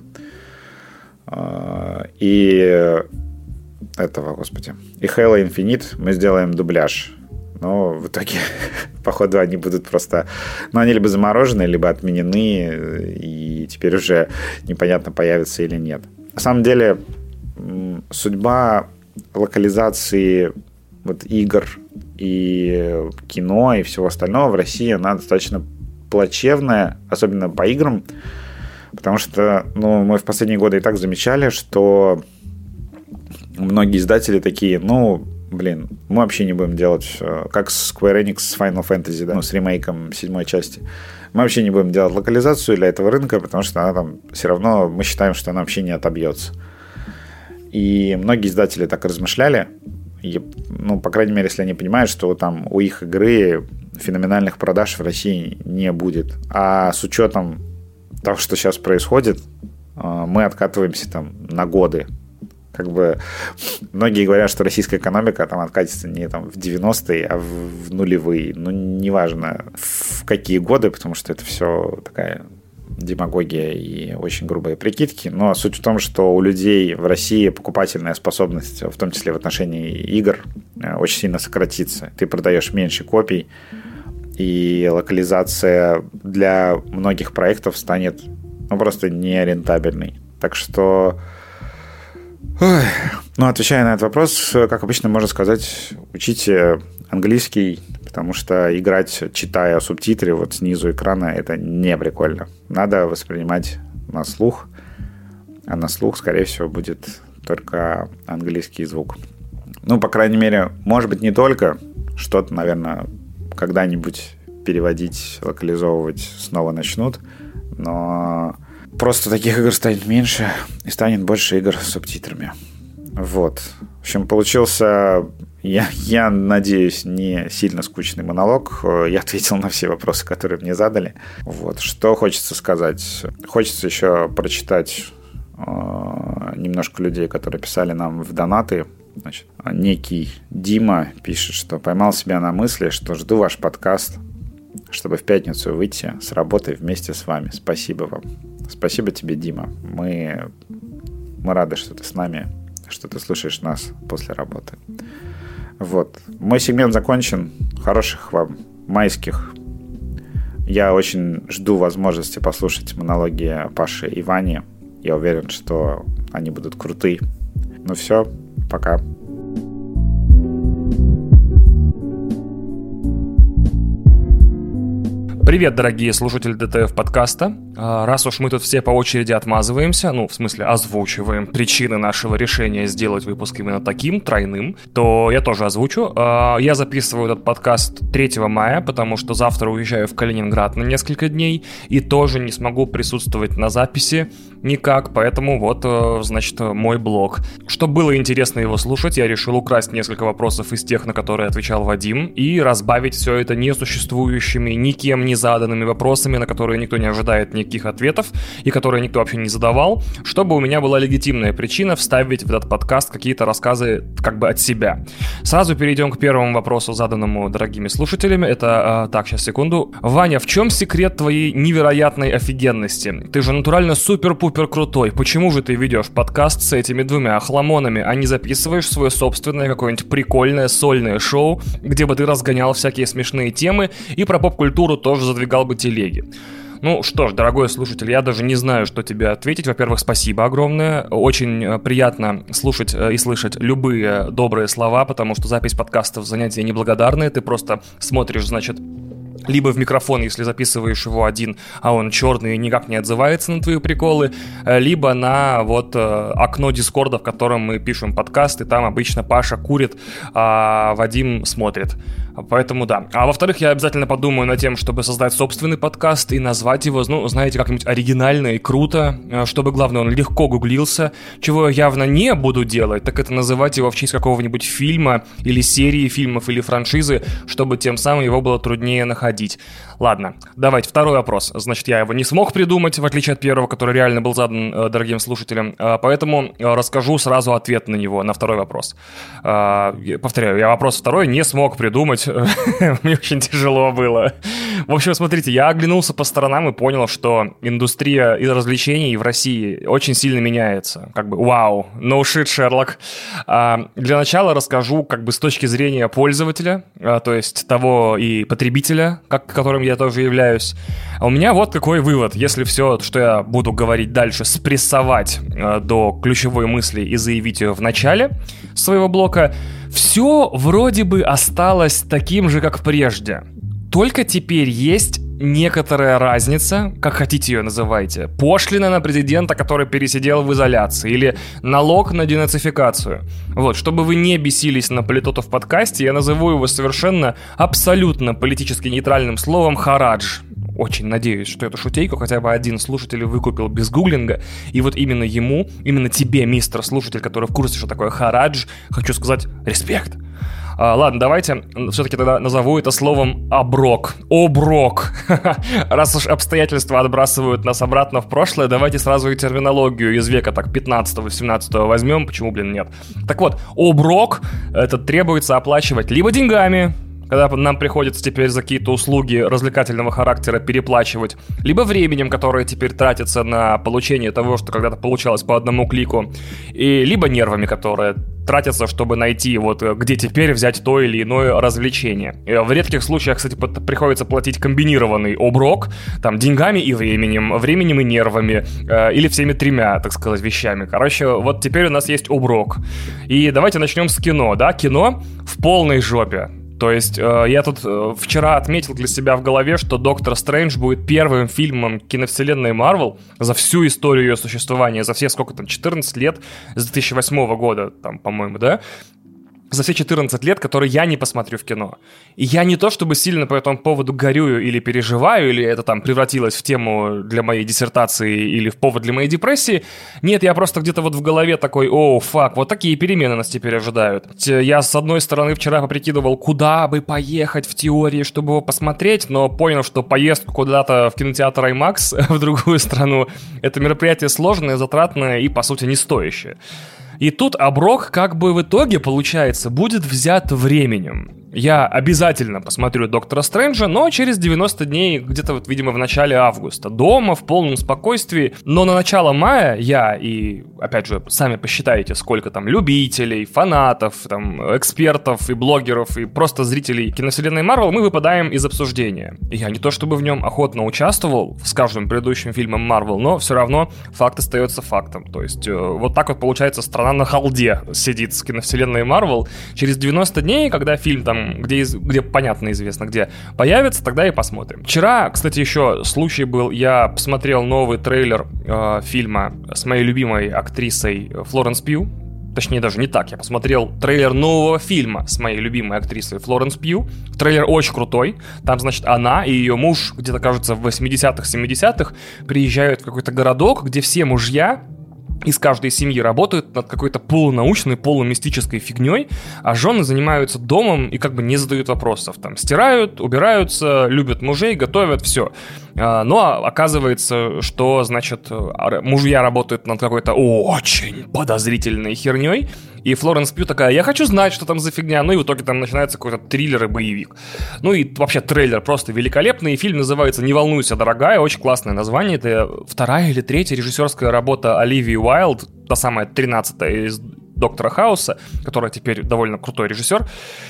B: и этого, господи, и Halo Infinite мы сделаем дубляж. Но в итоге, походу, они будут просто... Ну, они либо заморожены, либо отменены, и теперь уже непонятно, появятся или нет. На самом деле, судьба локализации вот, игр и кино и всего остального в России, она достаточно плачевная, особенно по играм, потому что ну, мы в последние годы и так замечали, что многие издатели такие, ну, блин, мы вообще не будем делать, как Square Enix с Final Fantasy, да, ну, с ремейком седьмой части. Мы вообще не будем делать локализацию для этого рынка, потому что она там все равно, мы считаем, что она вообще не отобьется. И многие издатели так размышляли. И, ну, по крайней мере, если они понимают, что там у их игры феноменальных продаж в России не будет. А с учетом того, что сейчас происходит, мы откатываемся там на годы. Как бы многие говорят, что российская экономика там откатится не там в девяностые, а в, в нулевые. Ну, неважно в какие годы, потому что это все такая демагогия и очень грубые прикидки. Но суть в том, что у людей в России покупательная способность, в том числе в отношении игр, очень сильно сократится. Ты продаешь меньше копий, и локализация для многих проектов станет ну, просто нерентабельной. Так что... Ой. Ну, отвечая на этот вопрос, как обычно можно сказать, учите английский, потому что играть, читая субтитры вот снизу экрана, это не прикольно. Надо воспринимать на слух, а на слух, скорее всего, будет только английский звук. Ну, по крайней мере, может быть, не только, что-то, наверное, когда-нибудь переводить, локализовывать снова начнут. Но просто таких игр станет меньше, и станет больше игр с субтитрами. Вот. В общем, получился, я, я надеюсь, не сильно скучный монолог. Я ответил на все вопросы, которые мне задали. Вот. Что хочется сказать? Хочется еще прочитать э, немножко людей, которые писали нам в донаты. Значит, некий Дима пишет, что поймал себя на мысли, что жду ваш подкаст, чтобы в пятницу выйти с работы вместе с вами. Спасибо вам. Спасибо тебе, Дима. Мы, мы рады, что ты с нами, что ты слушаешь нас после работы. Вот. Мой сегмент закончен. Хороших вам майских. Я очень жду возможности послушать монологи Паши и Вани. Я уверен, что они будут крутые. Ну все, пока.
C: Привет, дорогие слушатели ДТФ подкаста. Раз уж мы тут все по очереди отмазываемся, ну, в смысле, озвучиваем причины нашего решения сделать выпуск именно таким, тройным, то я тоже озвучу. Я записываю этот подкаст третьего мая, потому что завтра уезжаю в Калининград на несколько дней и тоже не смогу присутствовать на записи никак, поэтому вот, значит, мой блог. Чтобы было интересно его слушать, я решил украсть несколько вопросов из тех, на которые отвечал Вадим, и разбавить все это несуществующими, никем не заданными вопросами, на которые никто не ожидает никаких ответов и которые никто вообще не задавал, чтобы у меня была легитимная причина вставить в этот подкаст какие-то рассказы как бы от себя. Сразу перейдем к первому вопросу, заданному дорогими слушателями. Это, э, так, сейчас, секунду. Ваня, в чем секрет твоей невероятной офигенности? Ты же натурально супер-пупер крутой. Почему же ты ведешь подкаст с этими двумя охламонами, а не записываешь свое собственное какое-нибудь прикольное сольное шоу, где бы ты разгонял всякие смешные темы и про поп-культуру тоже задвигал бы телеги? Ну что ж, дорогой слушатель, я даже не знаю, что тебе ответить. Во-первых, спасибо огромное. Очень приятно слушать и слышать любые добрые слова, потому что запись подкастов — занятие неблагодарное. Ты просто смотришь, значит, либо в микрофон, если записываешь его один, а он черный и никак не отзывается на твои приколы, либо на вот окно Дискорда, в котором мы пишем подкаст, и там обычно Паша курит, а Вадим смотрит. Поэтому да. А во-вторых, я обязательно подумаю над тем, чтобы создать собственный подкаст и назвать его, ну, знаете, как-нибудь оригинально и круто, чтобы, главное, он легко гуглился. Чего я явно не буду делать, так это называть его в честь какого-нибудь фильма или серии фильмов или франшизы, чтобы тем самым его было труднее находить. Ладно, давайте, второй вопрос. Значит, я его не смог придумать, в отличие от первого, который реально был задан э, дорогим слушателям, э, поэтому э, расскажу сразу ответ на него, на второй вопрос. Э, повторяю, я вопрос второй не смог придумать, мне очень тяжело было. В общем, смотрите, я оглянулся по сторонам и понял, что индустрия и развлечений в России очень сильно меняется. Как бы, вау, no shit, Шерлок. Э, для начала расскажу как бы с точки зрения пользователя, э, то есть того и потребителя, как, которым я тоже являюсь. А у меня вот какой вывод. Если все, что я буду говорить дальше, спрессовать э, до ключевой мысли и заявить ее в начале своего блока, все вроде бы осталось таким же, как прежде. Только теперь есть некоторая разница, как хотите ее называйте. Пошлина на президента, который пересидел в изоляции, или налог на денацификацию. Вот, чтобы вы не бесились на политоту в подкасте, я назову его совершенно абсолютно политически нейтральным словом «харадж». Очень надеюсь, что эту шутейку хотя бы один слушатель выкупил без гуглинга. И вот именно ему, именно тебе, мистер слушатель, который в курсе, что такое харадж, хочу сказать респект. А, ладно, давайте все-таки тогда назову это словом оброк. Оброк. Раз уж обстоятельства отбрасывают нас обратно в прошлое, давайте сразу и терминологию из века так пятнадцатого-семнадцатого возьмем. Почему, блин, нет? Так вот, оброк это требуется оплачивать либо деньгами, когда нам приходится теперь за какие-то услуги развлекательного характера переплачивать, либо временем, которое теперь тратится на получение того, что когда-то получалось по одному клику, и либо нервами, которые тратятся, чтобы найти, вот где теперь взять то или иное развлечение. И в редких случаях, кстати, приходится платить комбинированный оброк, там, деньгами и временем, временем и нервами, э, или всеми тремя, так сказать, вещами. Короче, вот теперь у нас есть оброк. И давайте начнем с кино, да, кино в полной жопе. То есть э, я тут э, вчера отметил для себя в голове, что «Доктор Стрэндж» будет первым фильмом киновселенной Marvel за всю историю ее существования, за все, сколько там, четырнадцать лет, с две тысячи восьмого года, там, по-моему, да? за все четырнадцать лет, которые я не посмотрю в кино. И я не то чтобы сильно по этому поводу горюю или переживаю, или это там превратилось в тему для моей диссертации или в повод для моей депрессии. Нет, я просто где-то вот в голове такой: о, фак, вот такие перемены нас теперь ожидают. Я, с одной стороны, вчера поприкидывал, куда бы поехать в теории, чтобы его посмотреть, но понял, что поездку куда-то в кинотеатр IMAX в другую страну — это мероприятие сложное, затратное и, по сути, не стоящее. И тут оброк как бы в итоге, получается, будет взят временем. Я обязательно посмотрю «Доктора Стрэнджа», но через девяносто дней, где-то вот, видимо, в начале августа. Дома, в полном спокойствии. Но на начало мая я и, опять же, сами посчитайте, сколько там любителей, фанатов, там, экспертов и блогеров, и просто зрителей киновселенной Марвел, мы выпадаем из обсуждения. И я не то чтобы в нем охотно участвовал с каждым предыдущим фильмом Марвел, но все равно факт остается фактом. То есть вот так вот, получается, страна на халде сидит с киновселенной Марвел. Через девяносто дней, когда фильм там, где, где понятно, известно, где появится, тогда и посмотрим. Вчера, кстати, еще случай был, я посмотрел новый трейлер э, фильма с моей любимой актрисой Флоренс Пью. Точнее, даже не так. Я посмотрел трейлер нового фильма с моей любимой актрисой Флоренс Пью. Трейлер очень крутой. Там, значит, она и ее муж, где-то, кажется, в восьмидесятых, семидесятых, приезжают в какой-то городок, где все мужья из каждой семьи работают над какой-то полунаучной, полумистической фигней, а жены занимаются домом и как бы не задают вопросов. Там стирают, убираются, любят мужей, готовят, все. Но оказывается, что, значит, мужья работают над какой-то очень подозрительной херней, и Флоренс Пью такая: я хочу знать, что там за фигня. Ну и в итоге там начинается какой-то триллер и боевик. Ну и вообще трейлер просто великолепный. И фильм называется «Не волнуйся, дорогая». Очень классное название. Это вторая или третья режиссерская работа Оливии Уайлд, та самая тринадцатая из Доктора Хауса, которая теперь довольно крутой режиссер.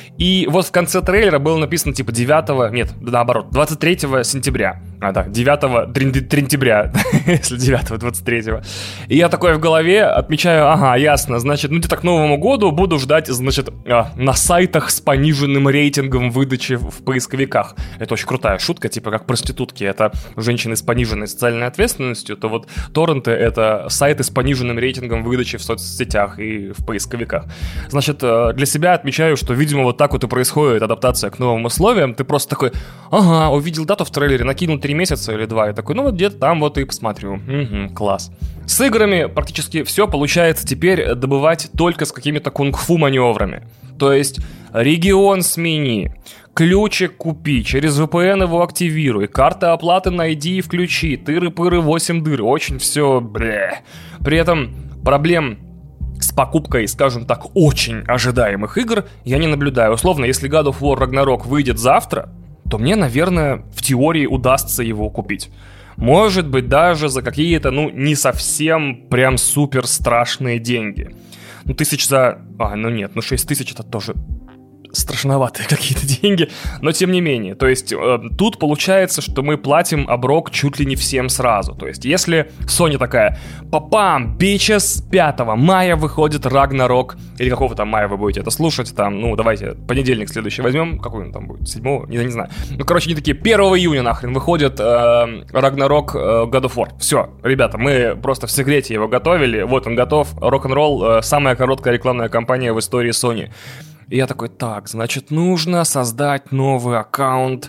C: И вот в конце трейлера было написано типа девятого, нет, наоборот, двадцать третьего сентября. А, да, девятого трентября, если девятого, двадцать третьего. И я такой в голове отмечаю: ага, ясно, значит, ну где-то к Новому году буду ждать, значит, на сайтах с пониженным рейтингом выдачи в поисковиках. Это очень крутая шутка, типа как проститутки — это женщины с пониженной социальной ответственностью, то вот торренты — это сайты с пониженным рейтингом выдачи в соцсетях и в поисковиках. Значит, для себя отмечаю, что, видимо, вот так вот и происходит адаптация к новым условиям. Ты просто такой: ага, увидел дату в трейлере, накинул три месяца или два, и такой: ну вот где-то там вот и посмотрю. Угу, класс. С играми практически все получается теперь добывать только с какими-то кунг-фу маневрами. То есть регион смени, ключик купи, через ви пи эн его активируй, карты оплаты найди и включи, тыры-пыры, восемь дыр. Очень все, бля. При этом проблем с покупкой, скажем так, очень ожидаемых игр я не наблюдаю. Условно, если God of War Ragnarok выйдет завтра, то мне, наверное, в теории удастся его купить. Может быть, даже за какие-то, ну, не совсем прям супер страшные деньги. Ну, тысяч за... А, ну нет, ну шесть тысяч это тоже страшноватые какие-то деньги, но тем не менее. То есть э, тут получается, что мы платим оброк чуть ли не всем сразу. То есть если Sony такая: папам, бичес, пятого мая выходит Рагнарок, или какого там мая вы будете это слушать, там, ну, давайте понедельник следующий возьмем, какой он там будет, седьмого, не, не знаю. Ну, короче, они такие: первого июня нахрен выходит э, Рагнарок э, God of War. Все, ребята, мы просто в секрете его готовили, вот он готов, рок-н-ролл, э, самая короткая рекламная кампания в истории Sony. И я такой: так, значит, нужно создать новый аккаунт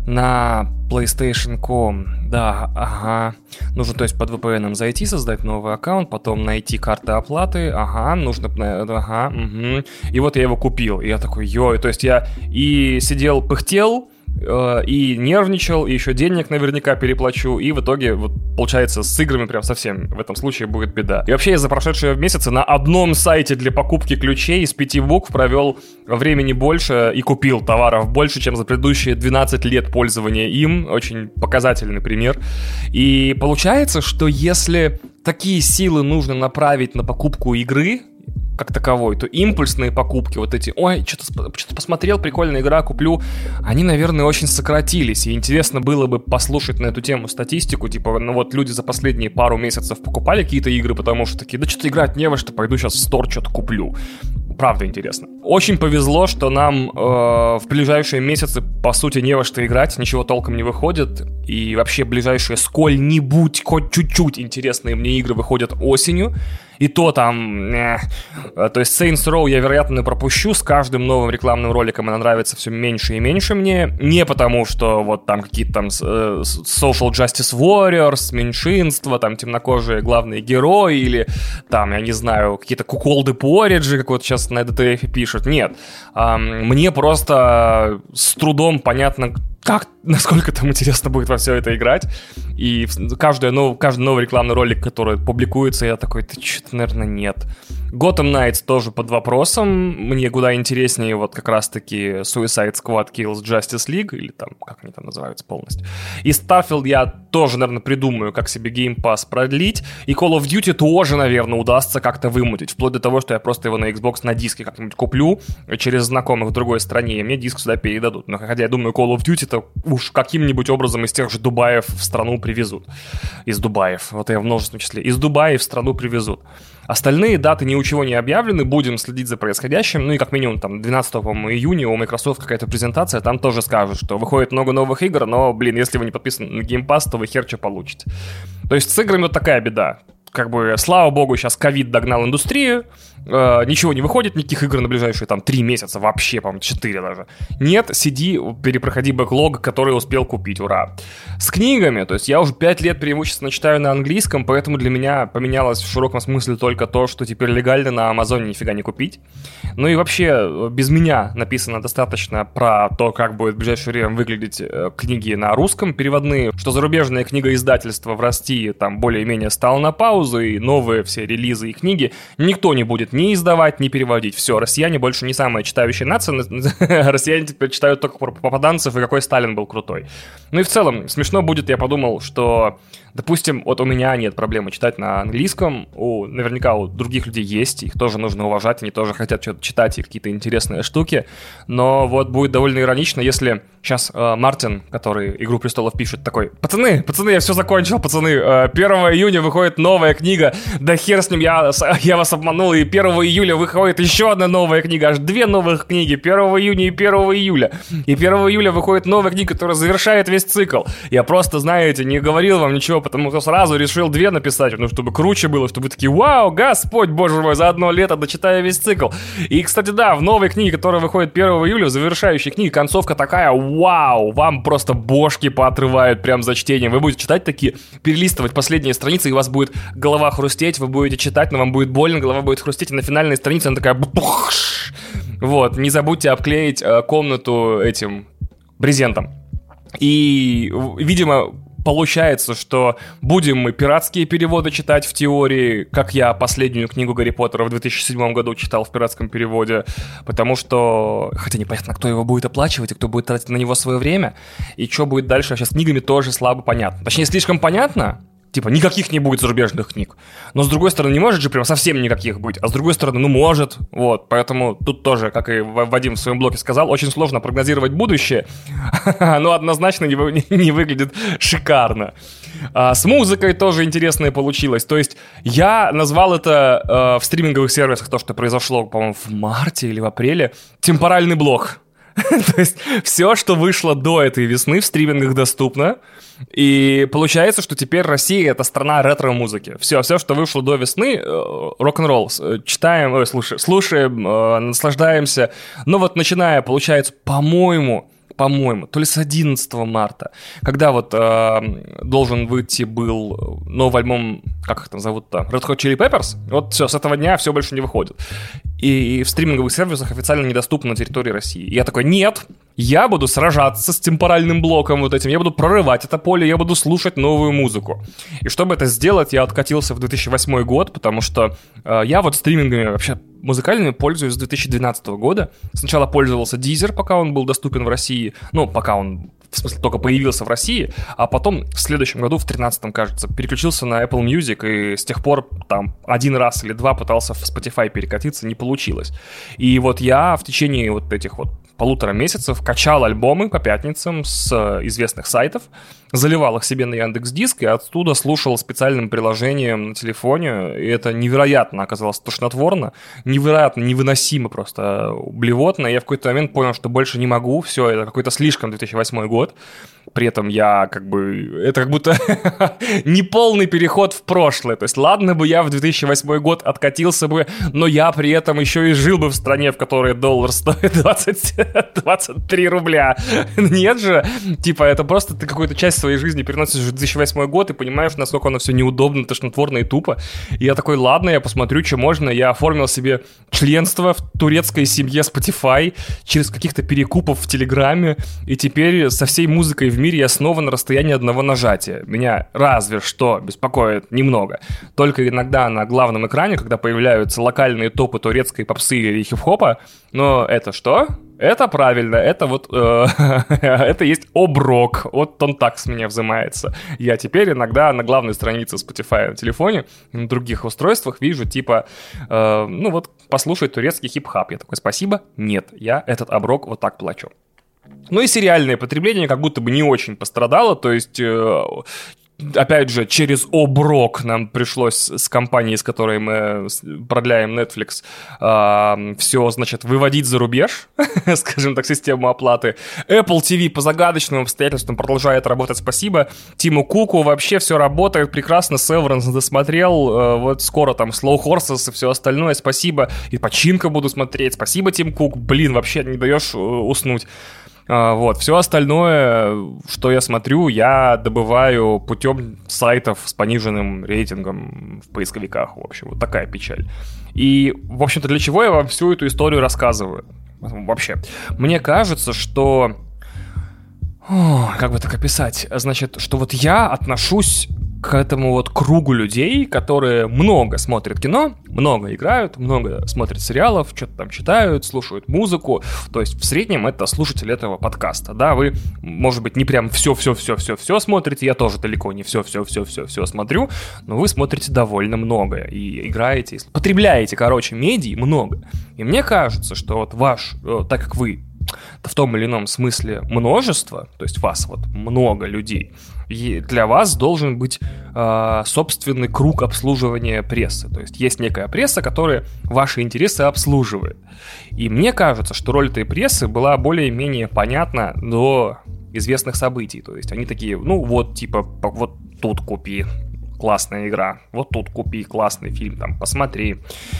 C: на PlayStation точка ком. Да, ага. Нужно, то есть, под ви пи эн зайти, создать новый аккаунт, потом найти карты оплаты. Ага, нужно... Ага, угу. И вот я его купил. И я такой: йой, то есть я и сидел, пыхтел, и нервничал, и еще денег наверняка переплачу, и в итоге, вот, получается, с играми прям совсем в этом случае будет беда. И вообще я за прошедшие месяцы на одном сайте для покупки ключей из пяти букв провел времени больше и купил товаров больше, чем за предыдущие двенадцать лет пользования им. Очень показательный пример. И получается, что если такие силы нужно направить на покупку игры как таковой, то импульсные покупки, вот эти: ой, что-то, что-то посмотрел, прикольная игра, куплю, они, наверное, очень сократились. И интересно было бы послушать на эту тему статистику, типа, ну вот люди за последние пару месяцев покупали какие-то игры, потому что такие: да что-то играть не во что, пойду сейчас в стор что-то куплю. Правда интересно. очень повезло, что нам э, в ближайшие месяцы, по сути, не во что играть, ничего толком не выходит, и вообще ближайшие сколь-нибудь, хоть чуть-чуть интересные мне игры выходят осенью, и то там... Э, то есть Saints Row я, вероятно, пропущу, с каждым новым рекламным роликом она нравится все меньше и меньше мне, не потому, что вот там какие-то там э, Social Justice Warriors, меньшинства, там темнокожие главные герои, или там, я не знаю, какие-то куколды Porridge, как вот сейчас на ди ти эф пишут. Нет, э, мне просто с трудом понятно, как, насколько там интересно будет во все это играть. И каждый, нов, каждый новый рекламный ролик, который публикуется, я такой, ты что-то, наверное, нет. Gotham Knights тоже под вопросом. Мне куда интереснее вот как раз-таки Suicide Squad Kills Justice League, или там, как они там называются полностью. И Starfield я тоже, наверное, придумаю, как себе Game Pass продлить. И Call of Duty тоже, наверное, удастся как-то вымутить. Вплоть до того, что я просто его на Xbox на диске как-нибудь куплю через знакомых в другой стране, и мне диск сюда передадут. Но хотя я думаю, Call of Duty-то уж каким-нибудь образом из тех же Дубаев в страну привезут. Из Дубаев. Вот я в множественном числе. Из Дубая в страну привезут. Остальные даты ничего не объявлены, будем следить за происходящим. Ну и как минимум там двенадцатого июня у Microsoft какая-то презентация, там тоже скажут, что выходит много новых игр, но, блин, если вы не подписаны на Game Pass, то вы хер что получите. То есть с играми вот такая беда. Как бы, слава богу, сейчас ковид догнал индустрию, э, ничего не выходит, никаких игр на ближайшие там три месяца, вообще, по-моему, четыре даже. Нет, сиди, перепроходи бэклог, который успел купить, ура. С книгами, то есть я уже пять лет преимущественно читаю на английском, поэтому для меня поменялось в широком смысле только то, что теперь легально на Амазоне нифига не купить. Ну и вообще, без меня написано достаточно про то, как будет в ближайшее время выглядеть э, книги на русском, переводные, что зарубежное книгоиздательство в России там более-менее стало на паузу, и новые все релизы и книги никто не будет ни издавать, ни переводить. Все, россияне больше не самая читающая нация, россияне теперь читают только про попаданцев и какой Сталин был крутой. Ну и в целом, смешно будет, я подумал, что, допустим, вот у меня нет проблемы читать на английском, у, наверняка у других людей есть, их тоже нужно уважать, они тоже хотят что-то читать и какие-то интересные штуки, но вот будет довольно иронично, если сейчас э, Мартин, который «Игру престолов» пишет, такой: пацаны, пацаны, я все закончил, пацаны, э, первого июня выходит новая книга, да хер с ним, я, я вас обманул, и первого июля выходит еще одна новая книга, аж две новых книги, первого июня и первого июля, и первого июля выходит новая книга, которая завершает весь цикл. Я просто, знаете, не говорил вам ничего, потому что сразу решил две написать, ну, чтобы круче было, чтобы вы такие: вау, Господь, боже мой, за одно лето дочитаю весь цикл. И, кстати, да, в новой книге, которая выходит первого июля, в завершающей книге, концовка такая: вау, вам просто бошки поотрывают прям за чтением. Вы будете читать такие, перелистывать последние страницы, и у вас будет голова хрустеть, вы будете читать, но вам будет больно, голова будет хрустеть, и на финальной странице она такая: бухш. Вот, не забудьте обклеить э, комнату этим брезентом. И, видимо, получается, что будем мы пиратские переводы читать в теории, как я последнюю книгу Гарри Поттера в две тысячи седьмом году читал в пиратском переводе, потому что, хотя непонятно, кто его будет оплачивать и кто будет тратить на него свое время, и что будет дальше, сейчас с книгами тоже слабо понятно. Точнее, слишком понятно, типа, никаких не будет зарубежных книг. Но, с другой стороны, не может же прям совсем никаких быть. А с другой стороны, ну, может. Вот. Поэтому тут тоже, как и Вадим в своем блоге сказал, очень сложно прогнозировать будущее. Оно однозначно не, вы, не выглядит шикарно. А с музыкой тоже интересное получилось. То есть я назвал это э, в стриминговых сервисах, то, что произошло, по-моему, в марте или в апреле, темпоральный блок. То есть все, что вышло до этой весны, в стримингах доступно. И получается, что теперь Россия — это страна ретро-музыки. Все, все, что вышло до весны, э, рок-н-ролл. Читаем, ой, слушаем, слушаем э, наслаждаемся. Но вот начиная, получается, по-моему... по-моему, то ли с одиннадцатого марта, когда вот э, должен выйти был новый альбом, как их там зовут-то, Red Hot Chili Peppers, вот все, с этого дня все больше не выходит. И в стриминговых сервисах официально недоступно на территории России. И я такой: нет, я буду сражаться с темпоральным блоком вот этим, я буду прорывать это поле, я буду слушать новую музыку. И чтобы это сделать, я откатился в две тысячи восьмой год, потому что э, я вот стримингами вообще музыкальными пользуюсь с две тысячи двенадцатого года. Сначала пользовался Deezer, пока он был доступен в России, ну, пока он, в смысле, только появился в России, а потом в следующем году, в тринадцатом, кажется, переключился на Apple Music, и с тех пор там один раз или два пытался в Spotify перекатиться, не получилось. И вот я в течение вот этих вот полутора месяцев качал альбомы по пятницам с известных сайтов, заливал их себе на Яндекс.Диск и оттуда слушал специальным приложением на телефоне. И это невероятно оказалось тошнотворно, невероятно, невыносимо просто блевотно. И я в какой-то момент понял, что больше не могу. Все, это какой-то слишком две тысячи восьмой год. При этом я как бы... Это как будто неполный переход в прошлое. То есть ладно бы я в две тысячи восьмой год откатился бы, но я при этом еще и жил бы в стране, в которой доллар стоит двадцать, двадцать три рубля. Нет же. Типа это просто ты какую-то часть своей жизни переносишь в две тысячи восьмой год и понимаешь, насколько оно все неудобно, тошнотворно и тупо. И я такой, ладно, я посмотрю, что можно. Я оформил себе членство в турецкой семье Spotify через каких-то перекупов в Телеграме. И теперь со всей музыкой в мире я снова на расстоянии одного нажатия. Меня разве что беспокоит немного. Только иногда на главном экране, когда появляются локальные топы турецкой попсы или хип-хопа, но это что? Это правильно, это вот, э, это есть оброк, вот он так с меня взимается. Я теперь иногда на главной странице Spotify на телефоне и на других устройствах вижу типа, э, ну вот, послушай турецкий хип-хап. Я такой, спасибо, нет, я этот оброк вот так плачу. Ну и сериальное потребление как будто бы не очень пострадало, то есть... Э, Опять же, через оброк нам пришлось с компанией, с которой мы продляем Netflix, э, все, значит, выводить за рубеж, скажем так, систему оплаты. Apple ти ви по загадочным обстоятельствам продолжает работать, спасибо. Тиму Куку вообще все работает прекрасно, Severance досмотрел, э, вот скоро там Slow Horses и все остальное, спасибо. И Починка буду смотреть, спасибо, Тим Кук, блин, вообще не даешь уснуть. Вот, все остальное, что я смотрю, я добываю путем сайтов с пониженным рейтингом в поисковиках, в общем, вот такая печаль. И, в общем-то, для чего я вам всю эту историю рассказываю? Вообще, мне кажется, что... О, как бы так описать? Значит, что вот я отношусь к этому вот кругу людей, которые много смотрят кино, много играют, много смотрят сериалов, что-то там читают, слушают музыку. То есть в среднем это слушатель этого подкаста. Да, вы, может быть, не прям все-все-все-все-все смотрите, я тоже далеко не все-все-все-все-все смотрю, но вы смотрите довольно много и играете, и потребляете, короче, медий много. И мне кажется, что вот ваш, так как вы в том или ином смысле множество, то есть вас вот много людей, и для вас должен быть э, собственный круг обслуживания прессы. То есть есть некая пресса, которая ваши интересы обслуживает. И мне кажется, что роль этой прессы была более-менее понятна до известных событий. То есть они такие, ну вот типа, вот тут купи, классная игра, вот тут купи, классный фильм, там, посмотри.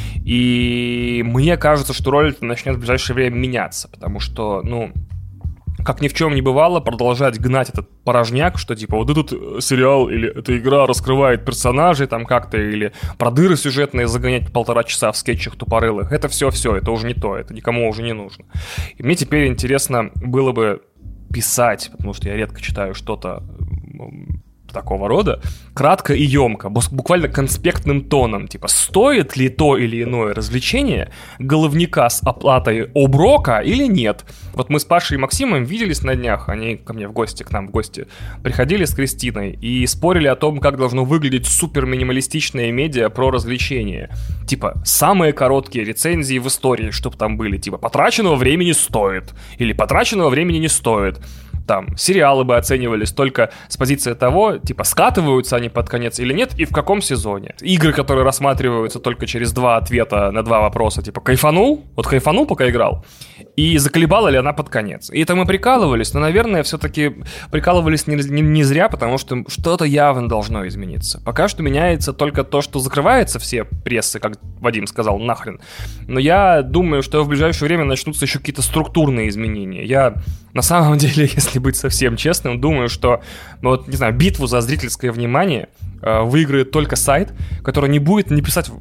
C: И мне кажется, что роль начнет в ближайшее время меняться, потому что, ну, как ни в чем не бывало, продолжать гнать этот порожняк, что типа вот этот сериал или эта игра раскрывает персонажей там как-то, или про дыры сюжетные загонять полтора часа в скетчах тупорылых, это все-все, это уже не то, это никому уже не нужно. И мне теперь интересно было бы писать, потому что я редко читаю что-то такого рода, кратко и емко, буквально конспектным тоном, типа, стоит ли то или иное развлечение головника с оплатой оброка или нет. Вот мы с Пашей и Максимом виделись на днях, они ко мне в гости, к нам в гости приходили с Кристиной и спорили о том, как должно выглядеть супер-минималистичное медиа про развлечения. Типа, самые короткие рецензии в истории, чтобы там были, типа, потраченного времени стоит, или потраченного времени не стоит. Там сериалы бы оценивались только с позиции того, типа, скатываются они под конец или нет, и в каком сезоне. Игры, которые рассматриваются только через два ответа на два вопроса, типа, кайфанул? Вот кайфанул, пока играл? И заколебала ли она под конец? И это мы прикалывались, но, наверное, все-таки прикалывались не, не, не зря, потому что что-то явно должно измениться. Пока что меняется только то, что закрывается все прессы, как Вадим сказал, нахрен. Но я думаю, что в ближайшее время начнутся еще какие-то структурные изменения. Я, на самом деле, если быть совсем честным, думаю, что, ну, вот, не знаю, битву за зрительское внимание э, выиграет только сайт, который не будет не писать...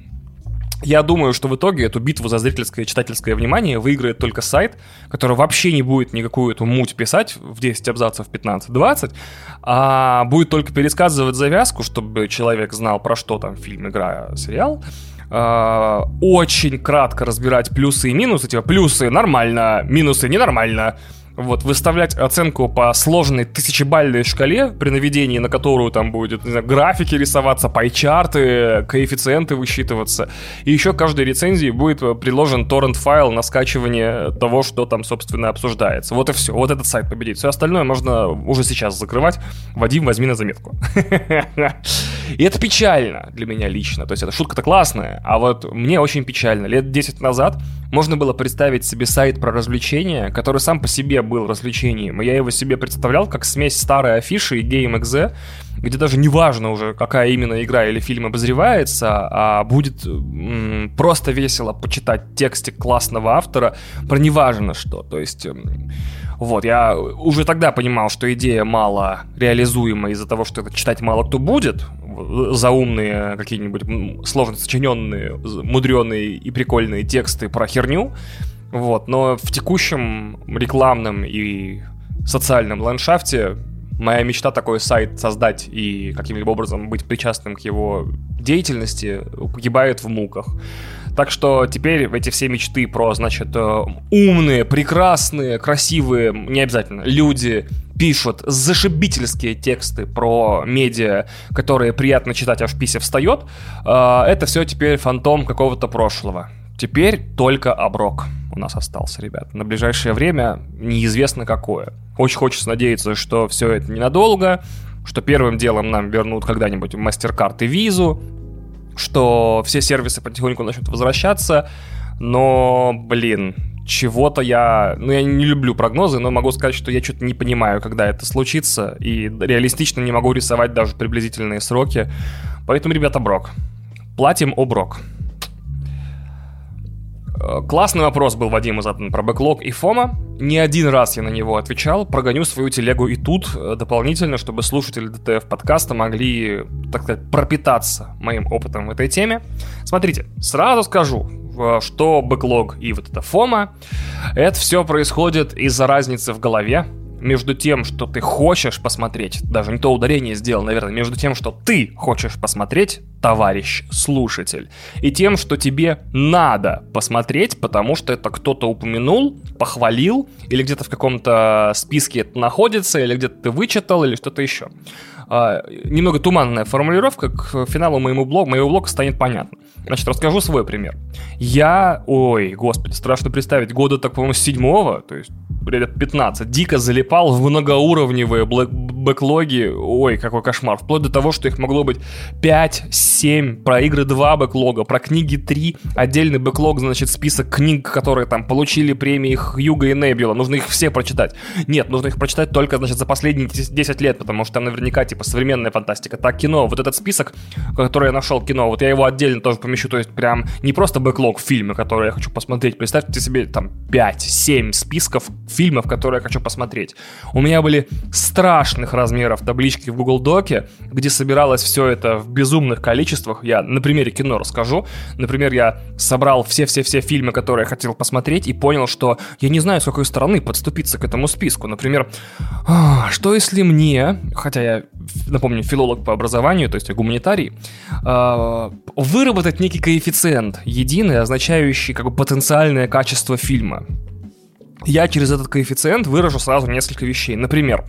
C: Я думаю, что в итоге эту битву за зрительское и читательское внимание выиграет только сайт, который вообще не будет никакую эту муть писать в десять абзацев, пятнадцать-двадцать, а будет только пересказывать завязку, чтобы человек знал, про что там фильм, игра, сериал. Очень кратко разбирать плюсы и минусы, типа плюсы нормально, минусы ненормально. вот, выставлять оценку по сложной тысячебалльной шкале, при наведении на которую там будет, не знаю, графики рисоваться, пай-чарты, коэффициенты высчитываться. И еще к каждой рецензии будет приложен торрент-файл на скачивание того, что там, собственно, обсуждается. Вот и все. Вот этот сайт победит. Все остальное можно уже сейчас закрывать. Вадим, возьми на заметку. И это печально для меня лично. То есть эта шутка-то классная, а вот мне очень печально. Лет десять назад можно было представить себе сайт про развлечения, который сам по себе был развлечением. И я его себе представлял как смесь старой афиши и GameXZ, где даже не важно уже, какая именно игра или фильм обозревается, а будет м- просто весело почитать текстик классного автора про неважно что. То есть... М- Вот, я уже тогда понимал, что идея мало реализуема из-за того, что это читать мало кто будет. Заумные какие-нибудь сложно сочиненные, мудреные и прикольные тексты про херню. Вот, но в текущем рекламном и социальном ландшафте моя мечта такой сайт создать и каким-либо образом быть причастным к его деятельности погибает в муках. Так что теперь эти все мечты про, значит, умные, прекрасные, красивые, не обязательно, люди пишут зашибительские тексты про медиа, которые приятно читать, аж пися встает, это все теперь фантом какого-то прошлого. Теперь только оброк у нас остался, ребят. На ближайшее время неизвестно какое. Очень хочется надеяться, что все это ненадолго, что первым делом нам вернут когда-нибудь MasterCard и визу, что все сервисы потихоньку начнут возвращаться, но, блин, чего-то я... Ну, я не люблю прогнозы, но могу сказать, что я что-то не понимаю, когда это случится, и реалистично не могу рисовать даже приблизительные сроки. Поэтому, ребята, брок. Платим оброк. Классный вопрос был Вадиму задан про бэклог и фома. Не один раз я на него отвечал. Прогоню свою телегу и тут дополнительно, чтобы слушатели ДТФ подкаста могли, так сказать, пропитаться моим опытом в этой теме. Смотрите, сразу скажу, что бэклог и вот это фома, это все происходит из-за разницы в голове между тем, что ты хочешь посмотреть, даже не то ударение сделал, наверное, между тем, что ты хочешь посмотреть, товарищ слушатель, и тем, что тебе надо посмотреть, потому что это кто-то упомянул, похвалил, или где-то в каком-то списке это находится, или где-то ты вычитал, или что-то еще. А, немного туманная формулировка, к финалу моему блог, моего блога станет понятно. Значит, расскажу свой пример. Я, ой, господи, страшно представить, года так, по-моему, с седьмого, то есть лет пятнадцать, дико залипал в многоуровневые блэк- бэклоги, ой, какой кошмар, вплоть до того, что их могло быть пять-семь, про игры два бэклога, про книги три, отдельный бэклог, значит, список книг, которые там получили премии Хьюго и Небюла, нужно их все прочитать. Нет, нужно их прочитать только, значит, за последние десять лет, потому что там наверняка, типа, современная фантастика. Так, кино, вот этот список, который я нашел, кино, вот я его отдельно тоже помещу, то есть прям не просто бэклог фильмы, которые я хочу посмотреть, представьте себе там пять-семь списков фильмов, которые я хочу посмотреть. У меня были страшных размеров таблички в Google Доке, где собиралось все это в безумных количествах. Я на примере кино расскажу. Например, я собрал все-все-все фильмы, которые я хотел посмотреть, и понял, что я не знаю, с какой стороны подступиться к этому списку. Например, что если мне, хотя я, напомню, филолог по образованию, то есть я гуманитарий, выработать некий коэффициент единый, означающий как бы потенциальное качество фильма. Я через этот коэффициент выражу сразу несколько вещей. Например,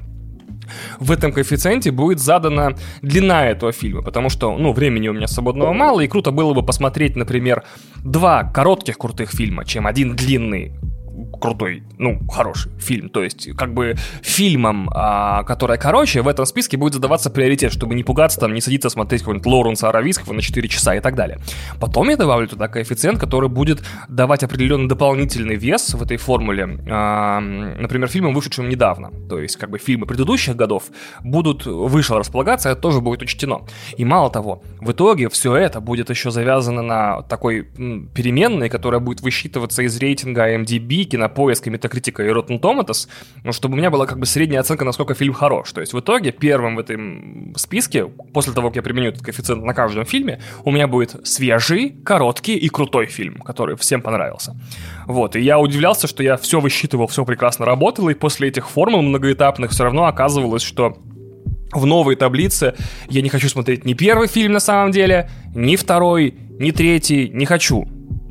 C: в этом коэффициенте будет задана длина этого фильма, потому что, ну, времени у меня свободного мало, и круто было бы посмотреть, например, два коротких крутых фильма, чем один длинный крутой, ну, хороший фильм. То есть, как бы фильмом, а, который короче, в этом списке будет задаваться приоритет, чтобы не пугаться, там, не садиться смотреть какого-нибудь Лоуренса Аравийского на четыре часа и так далее. Потом я добавлю туда коэффициент, который будет давать определенный дополнительный вес в этой формуле, а, например, фильмам, вышедшим недавно. То есть, как бы фильмы предыдущих годов будут выше располагаться, это тоже будет учтено. И мало того, в итоге все это будет еще завязано на такой м, переменной, которая будет высчитываться из рейтинга ай эм ди би, Кинопоиска, Метакритика и Rotten Tomatoes, ну, чтобы у меня была как бы средняя оценка, насколько фильм хорош. То есть в итоге первым в этом списке, после того, как я применю этот коэффициент на каждом фильме, у меня будет свежий, короткий и крутой фильм, который всем понравился. Вот, и я удивлялся, что я все высчитывал, все прекрасно работало, и после этих формул многоэтапных все равно оказывалось, что в новой таблице я не хочу смотреть ни первый фильм на самом деле, ни второй, ни третий, не хочу.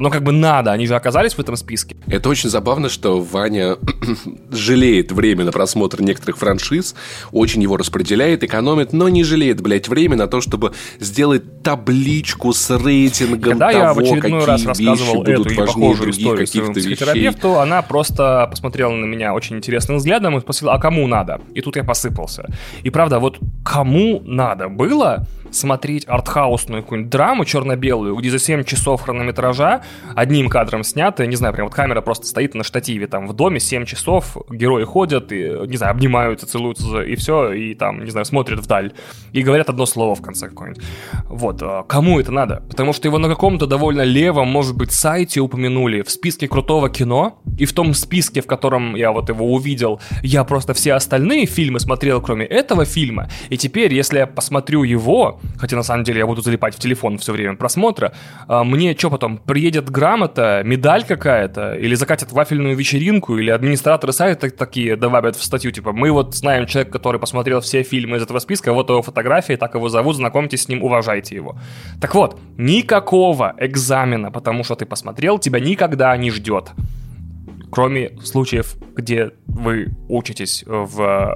C: но как бы надо, они же оказались в этом списке.
A: Это очень забавно, что Ваня жалеет время на просмотр некоторых франшиз, очень его распределяет, экономит, но не жалеет, блядь, время на то, чтобы сделать табличку с рейтингом
C: Когда
A: того,
C: я в очередной
A: какие
C: раз рассказывал эту и похожую историю своему психотерапевту, она просто посмотрела на меня очень интересным взглядом и спросила, а кому надо? И тут я посыпался. И правда, вот кому надо было смотреть артхаусную какую-нибудь драму черно-белую, где за семь часов хронометража одним кадром снято, не знаю, прям вот камера просто стоит на штативе там в доме, семь часов, герои ходят и, не знаю, обнимаются, целуются и все, и там, не знаю, смотрят вдаль и говорят одно слово в конце какое-нибудь. Вот, кому это надо? Потому что его на каком-то довольно левом, может быть, сайте упомянули в списке крутого кино, и в том списке, в котором я вот его увидел, я просто все остальные фильмы смотрел, кроме этого фильма, и теперь, если я посмотрю его, хотя на самом деле я буду залипать в телефон все время просмотра, мне что потом, приедет грамота, медаль какая-то, или закатят вафельную вечеринку, или администраторы сайта такие добавят в статью, типа, мы вот знаем человека, который посмотрел все фильмы из этого списка, вот его фотографии, так его зовут, знакомьтесь с ним, уважайте его. Так вот, никакого экзамена, потому что ты посмотрел, тебя никогда не ждет. Кроме случаев, где вы учитесь в,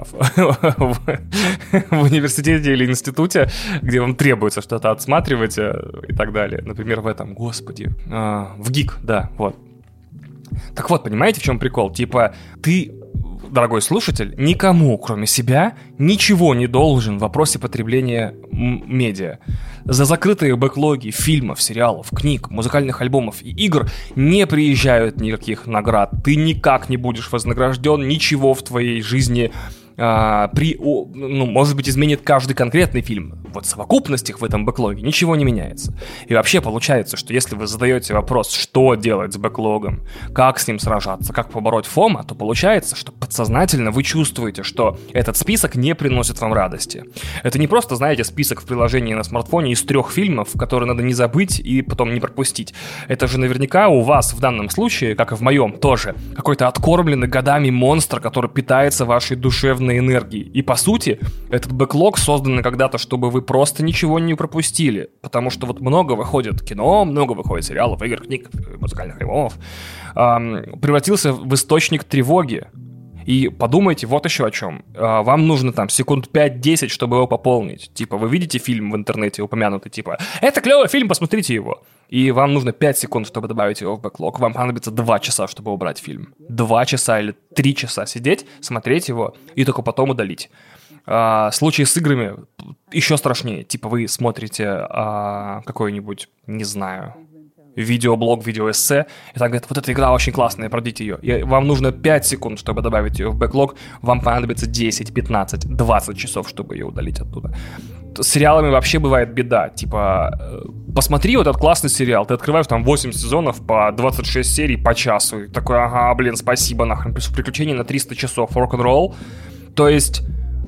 C: в, в университете или институте, где вам требуется что-то отсматривать и так далее. Например, в этом, господи, в ГИК, да, вот. Так вот, понимаете, в чем прикол? Типа, ты, дорогой слушатель, никому, кроме себя, ничего не должен в вопросе потребления м- медиа. За закрытые бэклоги фильмов, сериалов, книг, музыкальных альбомов и игр не приезжают никаких наград. Ты никак не будешь вознагражден, ничего в твоей жизни а, при, о, ну, может быть, изменит каждый конкретный фильм. Вот совокупность их в этом бэклоге ничего не меняется. И вообще получается, что если вы задаете вопрос, что делать с бэклогом, как с ним сражаться, как побороть фома, то получается, что подсознательно вы чувствуете, что этот список не приносит вам радости. Это не просто, знаете, список в приложении на смартфоне из трех фильмов, которые надо не забыть и потом не пропустить. Это же наверняка у вас в данном случае, как и в моем тоже, какой-то откормленный годами монстр, который питается вашей душевной энергией. И по сути, этот бэклог создан когда-то, чтобы вы просто ничего не пропустили. Потому что вот много выходит кино, много выходит сериалов, игр, книг, музыкальных альбомов. Эм, превратился в источник тревоги. И подумайте вот еще о чем. Вам нужно там секунд пять-десять, чтобы его пополнить. Типа, вы видите фильм в интернете упомянутый, типа, это клевый фильм, посмотрите его. И вам нужно пять секунд, чтобы добавить его в бэклог. Вам понадобится два часа, чтобы убрать фильм. Два часа или три часа сидеть, смотреть его и только потом удалить. А, случаи с играми еще страшнее. Типа, вы смотрите а, какой-нибудь, не знаю... видеоблог, видеоэссе, и так говорят, вот эта игра очень классная, пройдите ее. И вам нужно пять секунд, чтобы добавить ее в бэклог, вам понадобится десять, пятнадцать, двадцать часов, чтобы ее удалить оттуда. С сериалами вообще бывает беда, типа, посмотри вот этот классный сериал, ты открываешь там восемь сезонов по двадцать шесть серий по часу, и такой, ага, блин, спасибо, нахрен, приключения на триста часов, рок-н-ролл. То есть...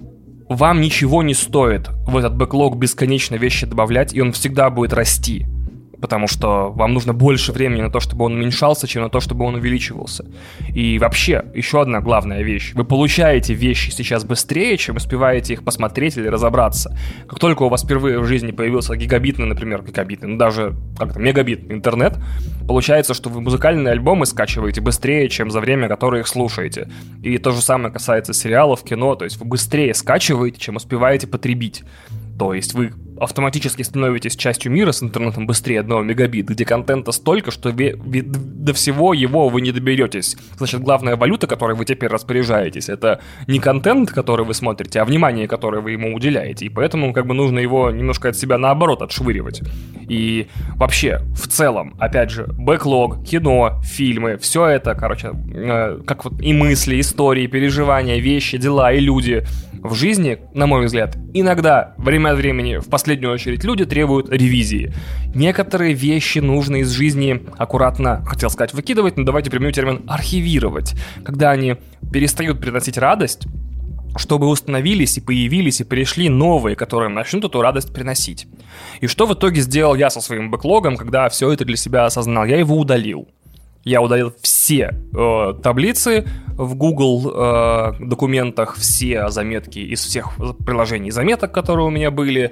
C: вам ничего не стоит в этот бэклог бесконечно вещи добавлять, и он всегда будет расти. Потому что вам нужно больше времени на то, чтобы он уменьшался, чем на то, чтобы он увеличивался. И вообще, еще одна главная вещь. Вы получаете вещи сейчас быстрее, чем успеваете их посмотреть или разобраться. Как только у вас впервые в жизни появился гигабитный, например, гигабитный, ну даже как-то мегабитный интернет, получается, что вы музыкальные альбомы скачиваете быстрее, чем за время, которое их слушаете. И то же самое касается сериалов, кино. То есть вы быстрее скачиваете, чем успеваете потребить. То есть вы автоматически становитесь частью мира с интернетом быстрее одного мегабита, где контента столько, что ви, ви, до всего его вы не доберетесь. Значит, главная валюта, которой вы теперь распоряжаетесь, это не контент, который вы смотрите, а внимание, которое вы ему уделяете. И поэтому как бы нужно его немножко от себя наоборот отшвыривать. И вообще, в целом, опять же, бэклог, кино, фильмы, все это, короче, э, как вот и мысли, истории, переживания, вещи, дела и люди в жизни, на мой взгляд, иногда, время от времени, в последнюю очередь, люди требуют ревизии. Некоторые вещи нужно из жизни аккуратно, хотел сказать, выкидывать, но давайте применю термин архивировать, когда они перестают приносить радость, чтобы установились и появились и пришли новые, которые начнут эту радость приносить. И что в итоге сделал я со своим бэклогом, когда все это для себя осознал? Я его удалил. Я удалил все э, таблицы в Google э, документах, все заметки из всех приложений заметок, которые у меня были.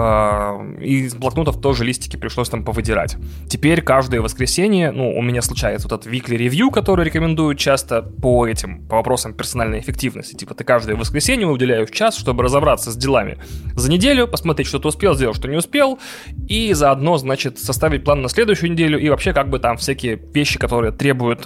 C: Э, и из блокнотов тоже листики пришлось там повыдирать. Теперь каждое воскресенье, ну, у меня случается вот этот weekly review, который рекомендуют часто по этим, по вопросам персональной эффективности. Типа ты каждое воскресенье уделяешь час, чтобы разобраться с делами за неделю, посмотреть, что ты успел сделать, что не успел, и заодно, значит, составить план на следующую неделю, и вообще как бы там всякие вещи, которые требуют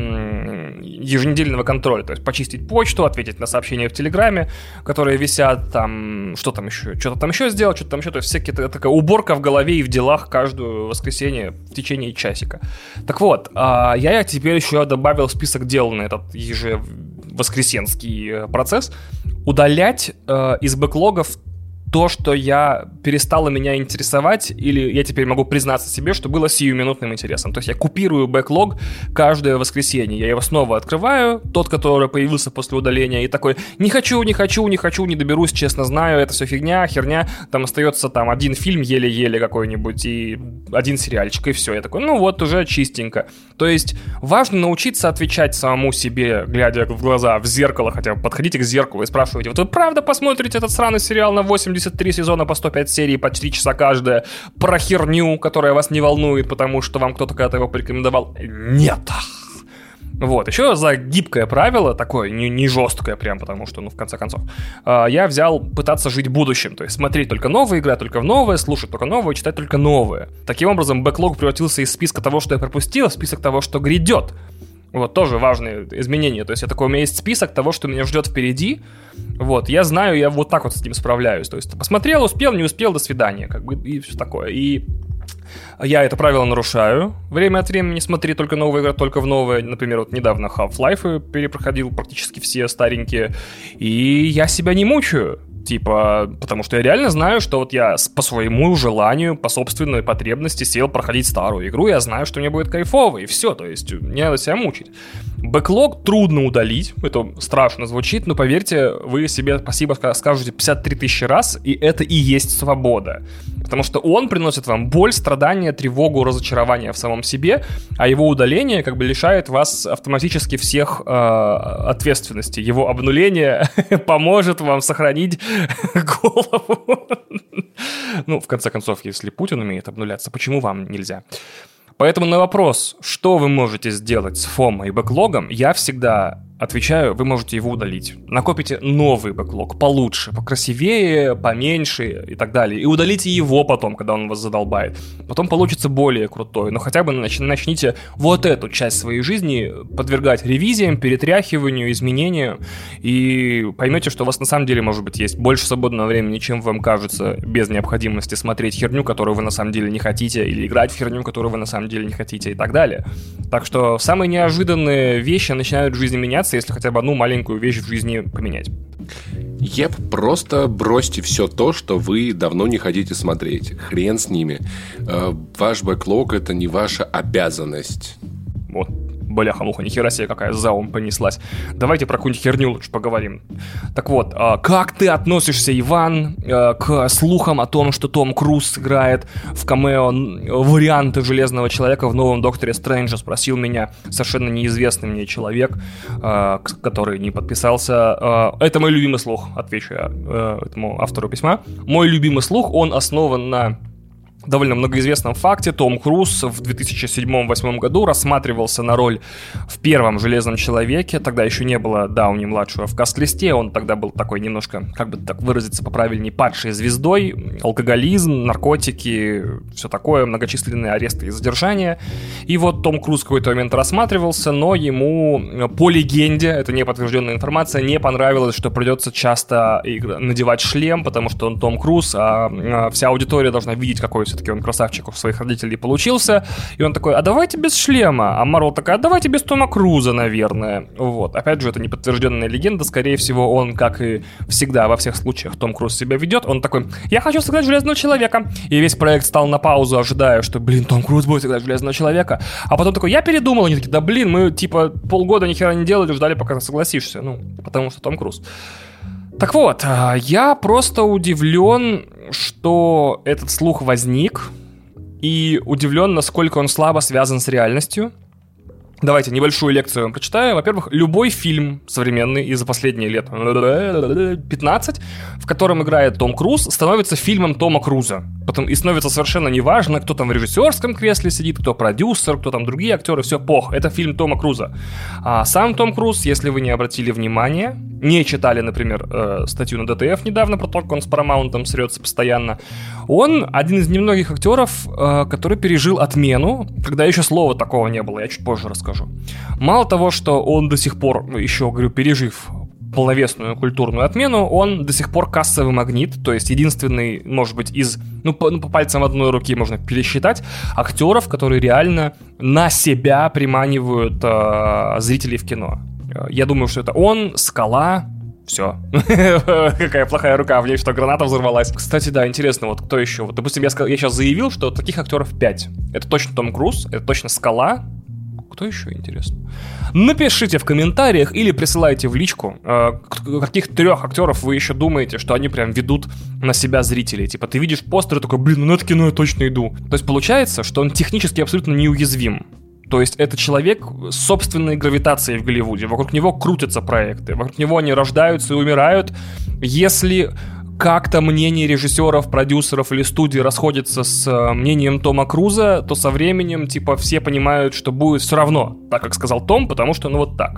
C: м- еженедельного контроля, то есть почистить почту, ответить на сообщения в Телеграме, которые висят, там, что там еще, что-то там еще сделать, что-то там еще, то есть всякие, такая уборка в голове и в делах каждое воскресенье в течение часика. Так вот, я теперь еще добавил в список дел на этот ежевоскресенский процесс, удалять из бэклогов то, что я перестало меня интересовать, или я теперь могу признаться себе, что было сиюминутным интересом. То есть я купирую бэклог каждое воскресенье. Я его снова открываю, тот, который появился после удаления, и такой, не хочу, не хочу, не хочу, не доберусь, честно знаю, это все фигня, херня. Там остается там один фильм еле-еле какой-нибудь и один сериальчик, и все. Я такой, ну вот, уже чистенько. То есть важно научиться отвечать самому себе, глядя в глаза, в зеркало, хотя бы подходите к зеркалу и спрашиваете, вот вы правда посмотрите этот сраный сериал на восемьдесят три сезона по сто пять серий, по три часа каждая, про херню, которая вас не волнует, потому что вам кто-то когда-то его порекомендовал? Нет. Вот, еще за гибкое правило, такое, не, не жесткое прям, потому что, ну, в конце концов, э, я взял пытаться жить будущим, то есть смотреть только новые, играть только в новые, слушать только новые, читать только новые. Таким образом, бэклог превратился из списка того, что я пропустил, в список того, что грядет. Вот, тоже важные изменения. То есть, я такой, у меня есть список того, что меня ждет впереди. Вот, я знаю, я вот так вот с этим справляюсь. То есть, посмотрел, успел, не успел, до свидания. Как бы, и все такое. И я это правило нарушаю. Время от времени смотри только новые игры, только в новые. Например, вот недавно Half-Life перепроходил практически все старенькие. И я себя не мучаю. Типа, потому что я реально знаю, что вот я по своему желанию, по собственной потребности сел проходить старую игру, я знаю, что мне будет кайфово, и все, то есть не надо себя мучить. Бэклог трудно удалить, это страшно звучит, но поверьте, вы себе спасибо скажете пятьдесят три тысячи раз, и это и есть свобода. Потому что он приносит вам боль, страдания, тревогу, разочарование в самом себе, а его удаление как бы лишает вас автоматически всех э, ответственности. Его обнуление поможет вам сохранить голову. Ну, в конце концов, если Путин умеет обнуляться, почему вам нельзя? Поэтому на вопрос, что вы можете сделать с фомо и бэклогом, я всегда отвечаю, вы можете его удалить. Накопите новый бэклог, получше, покрасивее, поменьше и так далее. И удалите его потом, когда он вас задолбает. Потом получится более крутой. Но хотя бы нач- начните вот эту часть своей жизни подвергать ревизиям, перетряхиванию, изменению. И поймете, что у вас на самом деле, может быть, есть больше свободного времени, чем вам кажется, без необходимости смотреть херню, которую вы на самом деле не хотите, или играть в херню, которую вы на самом деле не хотите, и так далее. Так что самые неожиданные вещи начинают в жизни меняться, если хотя бы одну маленькую вещь в жизни поменять.
A: Еп, просто бросьте все то, что вы давно не хотите смотреть. Хрен с ними. Э, ваш бэклог — это не ваша обязанность.
C: Вот. Бляха-муха, нихера себе какая заум понеслась. Давайте про какую-нибудь херню лучше поговорим. Так вот, как ты относишься, Иван, к слухам о том, что Том Круз играет в камео варианты Железного Человека в новом Докторе Стрэнджа? Спросил меня совершенно неизвестный мне человек, который не подписался. Это мой любимый слух, отвечу я этому автору письма. Мой любимый слух, он основан на довольно многоизвестном факте. Том Круз в две тысячи седьмом-восьмом году рассматривался на роль в первом Железном Человеке. Тогда еще не было Дауни-младшего в каст-листе. Он тогда был такой немножко, как бы так выразиться поправильнее, падшей звездой. Алкоголизм, наркотики, все такое, многочисленные аресты и задержания. И вот Том Круз в какой-то момент рассматривался, но ему, по легенде, это не подтвержденная информация, не понравилось, что придется часто надевать шлем, потому что он Том Круз, а вся аудитория должна видеть, какой все-таки он красавчик у своих родителей получился. И он такой, а давайте без шлема. А Марвел такая, а давайте без Тома Круза, наверное. Вот. Опять же, это неподтвержденная легенда. Скорее всего, он, как и всегда во всех случаях Том Круз себя ведет, он такой, я хочу сыграть Железного Человека. И весь проект стал на паузу, ожидая, что, блин, Том Круз будет играть Железного Человека. А потом такой, я передумал. Они такие, да блин, мы типа полгода ни хера не делали, ждали, пока ты согласишься. Ну, потому что Том Круз. Так вот, я просто удивлен, что этот слух возник, и удивлен, насколько он слабо связан с реальностью. Давайте небольшую лекцию вам прочитаю. Во-первых, любой фильм современный из-за последних лет пятнадцать, в котором играет Том Круз, становится фильмом Тома Круза. Потом, и становится совершенно неважно, кто там в режиссерском кресле сидит, кто продюсер, кто там другие актеры, все пох. Это фильм Тома Круза. А сам Том Круз, если вы не обратили внимания, не читали, например, э, статью на ди ти эф недавно про то, как он с Paramount'ом срется постоянно, он один из немногих актеров, э, который пережил отмену, когда еще слова такого не было, я чуть позже расскажу. Мало того, что он до сих пор, еще, говорю, пережив полновесную культурную отмену, он до сих пор кассовый магнит, то есть единственный, может быть, из, ну по, ну, по пальцам одной руки можно пересчитать, актеров, которые реально на себя приманивают э, зрителей в кино. Я думаю, что это он, Скала, все. Какая плохая рука, в ней что, граната взорвалась. Кстати, да, интересно, вот кто еще? Вот, допустим, я, сказал, я сейчас заявил, что таких актеров пять. Это точно Том Круз, это точно Скала. Кто еще, интересно? Напишите в комментариях или присылайте в личку, э, каких трех актеров вы еще думаете, что они прям ведут на себя зрителей. Типа, ты видишь постер и такой, блин, ну на это кино я точно иду. То есть получается, что он технически абсолютно неуязвим. То есть это человек с собственной гравитацией в Голливуде. Вокруг него крутятся проекты, вокруг него они рождаются и умирают. Если как-то мнение режиссеров, продюсеров или студий расходится с э, мнением Тома Круза, то со временем, типа, все понимают, что будет все равно, так как сказал Том, потому что, ну, вот так.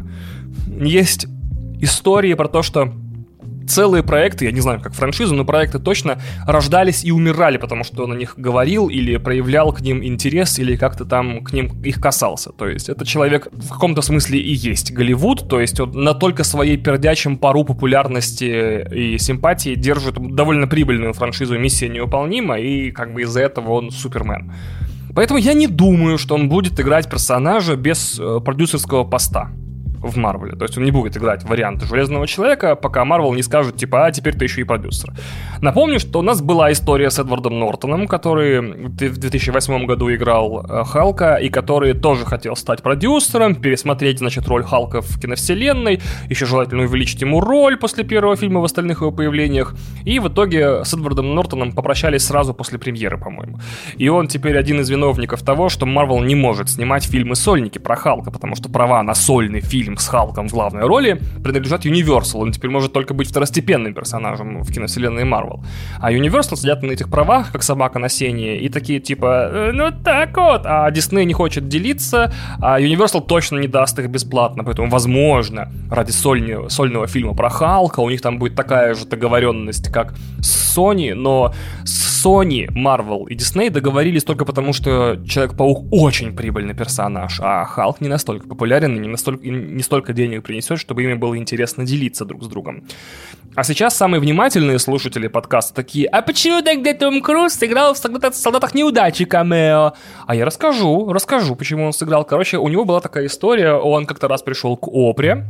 C: Есть истории про то, что целые проекты, я не знаю, как франшизы, но проекты точно рождались и умирали, потому что он о них говорил или проявлял к ним интерес, или как-то там к ним их касался. То есть это человек в каком-то смысле и есть Голливуд, то есть он на только своей пердячем пару популярности и симпатии держит довольно прибыльную франшизу «Миссия невыполнима», и как бы из-за этого он Супермен. Поэтому я не думаю, что он будет играть персонажа без э, продюсерского поста в Марвеле. То есть он не будет играть варианты Железного Человека, пока Марвел не скажет, типа, а теперь ты еще и продюсер. Напомню, что у нас была история с Эдвардом Нортоном, который в две тысячи восьмом году играл э, Халка, и который тоже хотел стать продюсером, пересмотреть, значит, роль Халка в киновселенной, еще желательно увеличить ему роль после первого фильма в остальных его появлениях. И в итоге с Эдвардом Нортоном попрощались сразу после премьеры, по-моему. И он теперь один из виновников того, что Марвел не может снимать фильмы-сольники про Халка, потому что права на сольный фильм с Халком в главной роли принадлежат Universal. Он теперь может только быть второстепенным персонажем в киновселенной Marvel. А Universal сидят на этих правах, как собака на сене, и такие типа, ну так вот. А Disney не хочет делиться, а Universal точно не даст их бесплатно. Поэтому, возможно, ради сольного, сольного фильма про Халка у них там будет такая же договоренность, как с Sony, но с Sony, Marvel и Disney договорились только потому, что Человек-паук очень прибыльный персонаж, а Халк не настолько популярен и не, настолько, не столько денег принесет, чтобы ими было интересно делиться друг с другом. А сейчас самые внимательные слушатели подкаста такие: а почему тогда Том Круз сыграл в «Солдатах неудачи» камео? А я расскажу, расскажу, почему он сыграл. Короче, у него была такая история, он как-то раз пришел к Опре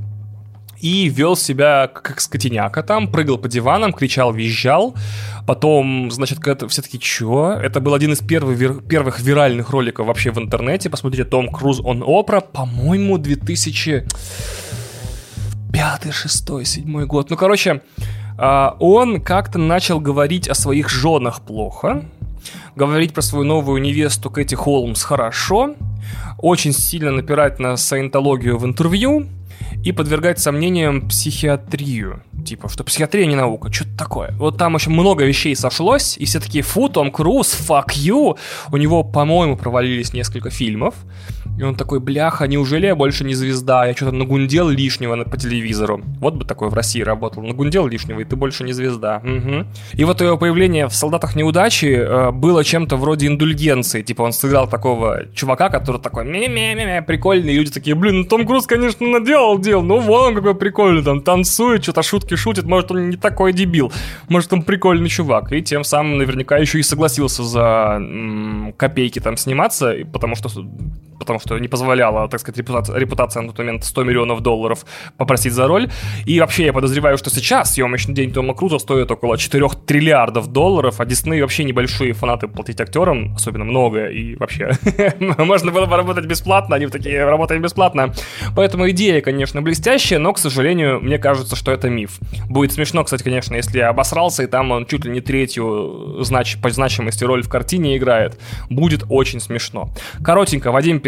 C: и вел себя как скотиняка там, прыгал по диванам, кричал, визжал. Потом, значит, когда все таки чё? Это был один из первых, вир... первых виральных роликов вообще в интернете. Посмотрите, Том Круз он Опра, по-моему, две тысячи пятый, шестой, седьмой год. Ну, короче, он как-то начал говорить о своих женах плохо, говорить про свою новую невесту Кэти Холмс хорошо, очень сильно напирать на саентологию в интервью и подвергать сомнениям психиатрию. Типа, что психиатрия не наука, что-то такое. Вот там очень много вещей сошлось, и все такие: фу, Том Круз, fuck you. У него, по-моему, провалились несколько фильмов. И он такой: бляха, неужели я больше не звезда? Я что-то нагундел лишнего по телевизору. Вот бы такое в России работал. Нагундел лишнего, и ты больше не звезда. Угу. И вот его появление в «Солдатах неудачи» э, было чем-то вроде индульгенции. Типа он сыграл такого чувака, который такой мя-мя-мя-мя, прикольный. И люди такие: блин, ну Том Круз, конечно, наделал дел. Ну вон он какой прикольный, там танцует, что-то шутки шутит. Может, он не такой дебил. Может, он прикольный чувак. И тем самым наверняка еще и согласился за м- копейки там сниматься, потому что... потому что не позволяла, так сказать, репутация, репутация на тот момент сто миллионов долларов попросить за роль. И вообще я подозреваю, что сейчас съемочный день Тома Круза стоит около четырех триллиардов долларов, а Дисней вообще небольшие фанаты платить актерам, особенно много, и вообще можно было поработать бесплатно, они такие: работаем бесплатно. Поэтому идея, конечно, блестящая, но, к сожалению, мне кажется, что это миф. Будет смешно, кстати, конечно, если я обосрался, и там он чуть ли не третью знач... по значимости роль в картине играет. Будет очень смешно. Коротенько, Вадим, перед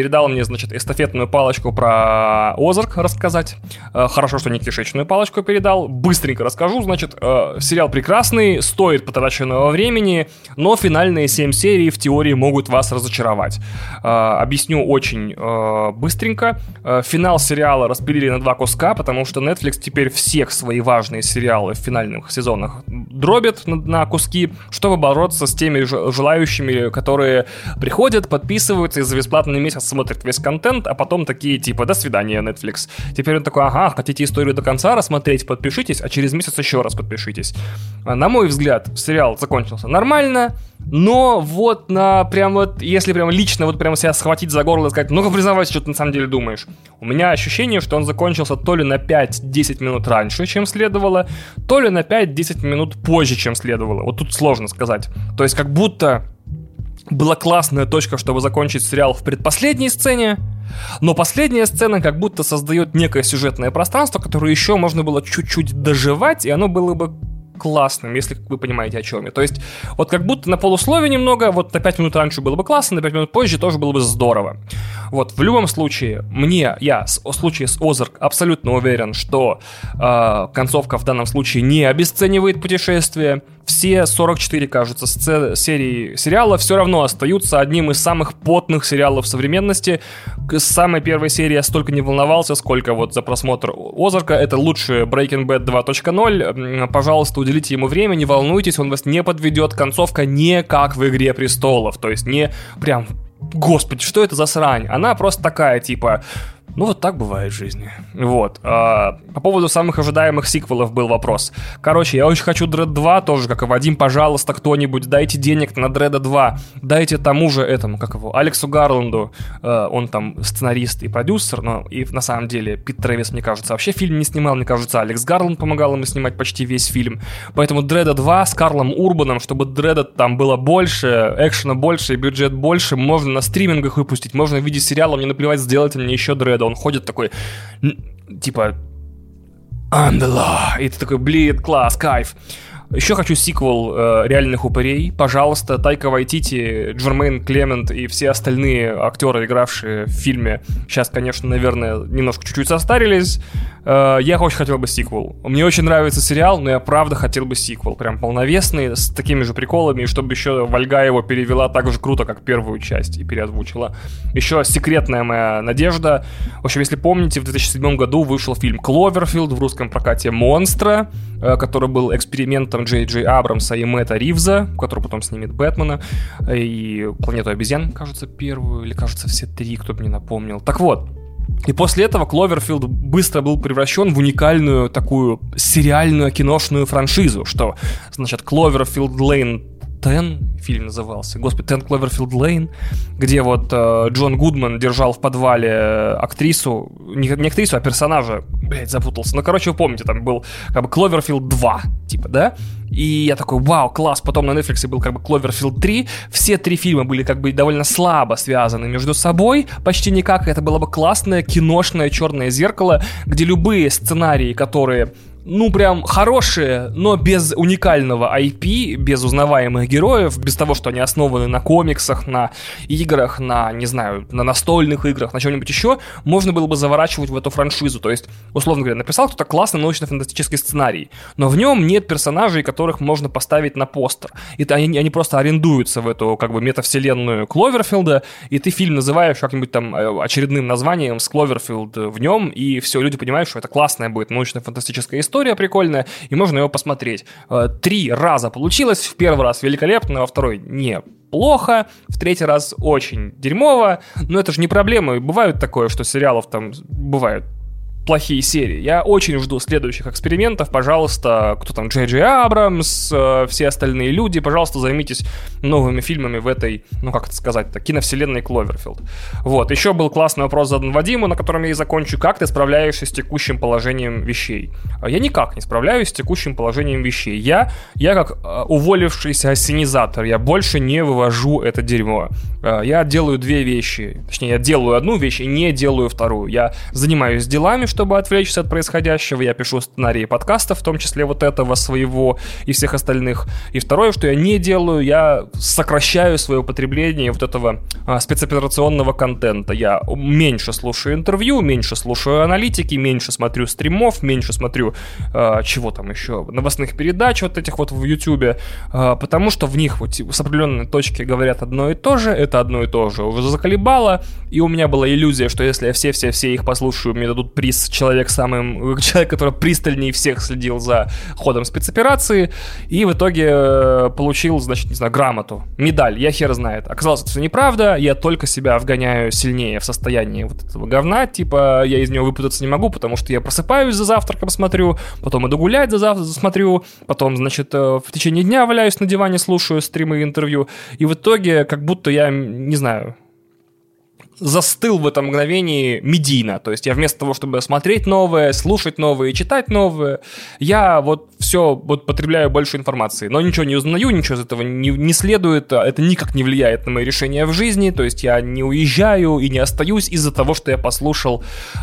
C: передал мне, значит, эстафетную палочку про Озарк рассказать. Хорошо, что не кишечную палочку передал. Быстренько расскажу, значит, сериал прекрасный, стоит потраченного времени, но финальные семь серий в теории могут вас разочаровать. Объясню очень быстренько. Финал сериала распилили на два куска, потому что Netflix теперь всех свои важные сериалы в финальных сезонах дробит на, на куски, чтобы бороться с теми желающими, которые приходят, подписываются и за бесплатный месяц смотрят весь контент, а потом такие типа «до свидания, Netflix». Теперь он такой: ага, хотите историю до конца рассмотреть, подпишитесь, а через месяц еще раз подпишитесь. На мой взгляд, сериал закончился нормально, но вот на прям вот, если прям лично вот прям себя схватить за горло и сказать: ну-ка признавайся, что ты на самом деле думаешь. У меня ощущение, что он закончился то ли на пять-десять минут раньше, чем следовало, то ли на пять-десять минут позже, чем следовало. Вот тут сложно сказать. То есть как будто была классная точка, чтобы закончить сериал в предпоследней сцене, но последняя сцена как будто создает некое сюжетное пространство, которое еще можно было чуть-чуть доживать, и оно было бы классным, если вы понимаете, о чем я. То есть, вот как будто на полусловие немного, вот на пять минут раньше было бы классно, на пять минут позже тоже было бы здорово. Вот, в любом случае, мне, я в случае с Озарк абсолютно уверен, что э, концовка в данном случае не обесценивает путешествие. Все сорок четыре, кажется, сцены, серии сериала все равно остаются одним из самых потных сериалов современности. С самой первой серии я столько не волновался, сколько вот за просмотр Озарка. Это лучше Breaking Bad два точка ноль. Пожалуйста, уделите ему время, не волнуйтесь, он вас не подведет. Концовка не как в «Игре престолов», то есть не прям «Господи, что это за срань?» Она просто такая, типа... Ну, вот так бывает в жизни. Вот. А, по поводу самых ожидаемых сиквелов был вопрос. Короче, я очень хочу Дред два, тоже, как и Вадим, пожалуйста, кто-нибудь, дайте денег на Дреда два. Дайте тому же этому, как его, Алексу Гарланду. А, он там сценарист и продюсер, но и на самом деле Пит Трэвис, мне кажется, вообще фильм не снимал. Мне кажется, Алекс Гарланд помогал ему снимать почти весь фильм. Поэтому Дреда два с Карлом Урбаном, чтобы Дреда там было больше, экшена больше и бюджет больше, можно на стримингах выпустить, можно в виде сериала, мне наплевать, сделайте мне еще Дреда. Он ходит такой, типа, I'm the law. И ты такой, блин, класс, кайф. Еще хочу сиквел э, «Реальных упырей». Пожалуйста, Тайка Вайтити, Джермейн Клемент и все остальные актеры, игравшие в фильме, сейчас, конечно, наверное, немножко чуть-чуть состарились. Э, я очень хотел бы сиквел. Мне очень нравится сериал, но я правда хотел бы сиквел. Прям полновесный, с такими же приколами, и чтобы еще Вольга его перевела так же круто, как первую часть, и переозвучила. Еще секретная моя надежда. В общем, если помните, в две тысячи седьмом году вышел фильм «Кловерфилд», в русском прокате «Монстра», э, который был экспериментом Джей Джей Абрамса и Мэтта Ривза, который потом снимет Бэтмена и «Планету обезьян», кажется, первую, или, кажется, все три, кто бы мне напомнил. Так вот, и после этого Кловерфилд быстро был превращен в уникальную такую сериальную киношную франшизу, что, значит, Кловерфилд Лейн десять фильм назывался, господи, десять Cloverfield Lane, где вот э, Джон Гудман держал в подвале актрису, не, не актрису, а персонажа, блядь, запутался, ну, короче, вы помните, там был как бы Cloverfield два, типа, да, и я такой, вау, класс, потом на Netflix был как бы Cloverfield три, все три фильма были как бы довольно слабо связаны между собой, почти никак, это было бы классное киношное черное зеркало, где любые сценарии, которые... ну, прям хорошие, но без уникального ай пи, без узнаваемых героев, без того, что они основаны на комиксах, на играх, на, не знаю, на настольных играх, на чем-нибудь еще, можно было бы заворачивать в эту франшизу. То есть, условно говоря, написал кто-то классный научно-фантастический сценарий, но в нем нет персонажей, которых можно поставить на постер. И они, они просто арендуются в эту, как бы, метавселенную Кловерфилда, и ты фильм называешь как-нибудь там очередным названием с Кловерфилд в нем, и все, люди понимают, что это классная будет научно-фантастическая история, История прикольная, и можно его посмотреть. Три раза получилось, в первый раз великолепно, во второй неплохо, в третий раз очень дерьмово, но это же не проблема, бывает такое, что сериалов там бывают плохие серии. Я очень жду следующих экспериментов. Пожалуйста, кто там, Джей Джей Абрамс, э, все остальные люди, пожалуйста, займитесь новыми фильмами в этой, ну как это сказать-то, киновселенной Кловерфилд. Вот. Еще был классный вопрос задан Вадиму, на котором я и закончу. Как ты справляешься с текущим положением вещей? Я никак не справляюсь с текущим положением вещей. Я, я как э, уволившийся ассенизатор, я больше не вывожу это дерьмо. Э, я делаю две вещи. Точнее, я делаю одну вещь и не делаю вторую. Я занимаюсь делами, чтобы отвлечься от происходящего. Я пишу сценарии подкастов, в том числе вот этого своего и всех остальных. И второе, что я не делаю, я сокращаю свое потребление вот этого а, спецоперационного контента. Я меньше слушаю интервью, меньше слушаю аналитики, меньше смотрю стримов, меньше смотрю а, чего там еще, новостных передач вот этих вот в Ютубе, а, потому что в них вот с определенной точки говорят одно и то же, это одно и то же уже заколебало, и у меня была иллюзия, что если я все-все-все их послушаю, мне дадут приз человек самым, человек, который пристальнее всех следил за ходом спецоперации, и в итоге э, получил, значит, не знаю, грамоту, медаль, я хер знает. Оказалось, это все неправда, я только себя вгоняю сильнее в состояние вот этого говна, типа я из него выпутаться не могу, потому что я просыпаюсь за завтраком, смотрю, потом иду гулять за завтраком, смотрю, потом, значит, в течение дня валяюсь на диване, слушаю стримы и интервью, и в итоге как будто я, не знаю, застыл в этом мгновении медийно. То есть я вместо того, чтобы смотреть новое, слушать новое и читать новое, я вот все вот потребляю больше информации, но ничего не узнаю, ничего из этого не, не следует, это никак не влияет на мои решения в жизни, то есть я не уезжаю и не остаюсь из-за того, что я послушал,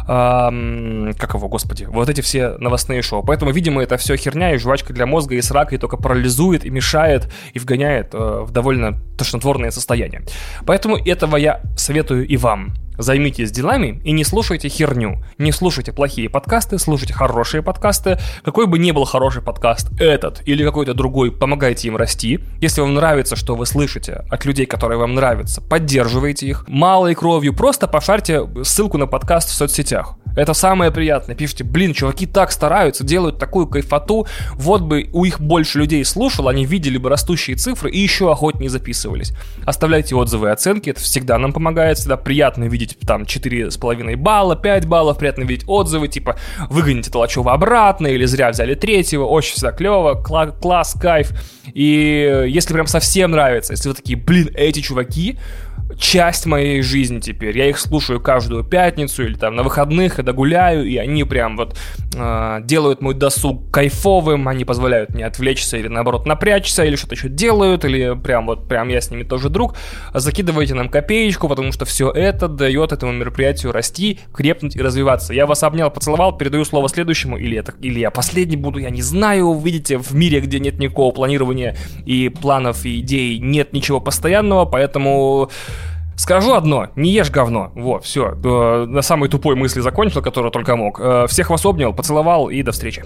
C: эм, как его, господи, вот эти все новостные шоу. Поэтому, видимо, это все херня и жвачка для мозга и срака, и только парализует, и мешает, и вгоняет э, в довольно тошнотворное состояние. Поэтому этого я советую и вам. Займитесь делами и не слушайте херню. Не слушайте плохие подкасты, слушайте хорошие подкасты. Какой бы ни был хороший подкаст, этот или какой-то другой, помогайте им расти. Если вам нравится, что вы слышите от людей, которые вам нравятся, поддерживайте их. Малой кровью просто пошарьте ссылку на подкаст в соцсетях. Это самое приятное. Пишите, блин, чуваки так стараются, делают такую кайфоту. Вот бы у их больше людей слушал, они видели бы растущие цифры и еще охотнее записывались. Оставляйте отзывы и оценки, это всегда нам помогает. Всегда приятно видеть там четыре с половиной балла, пять баллов, приятно видеть отзывы, типа выгоните Толачева обратно или зря взяли третьего, очень всегда клево, кла- класс, кайф. И если прям совсем нравится, если вы такие, блин, эти чуваки часть моей жизни теперь, я их слушаю каждую пятницу или там на выходных, когда гуляю, и они прям вот э, делают мой досуг кайфовым, они позволяют мне отвлечься или наоборот напрячься, или что-то еще делают, или прям вот прям я с ними тоже друг, закидывайте нам копеечку, потому что все это дает этому мероприятию расти, крепнуть и развиваться. Я вас обнял, поцеловал, передаю слово следующему, или, это, или я последний буду, я не знаю, видите, в мире, где нет никакого планирования и планов, и идей, нет ничего постоянного, поэтому... Скажу одно, не ешь говно. Вот, все, э, на самой тупой мысли закончил, которую только мог. Э, всех вас обнял, поцеловал и до встречи.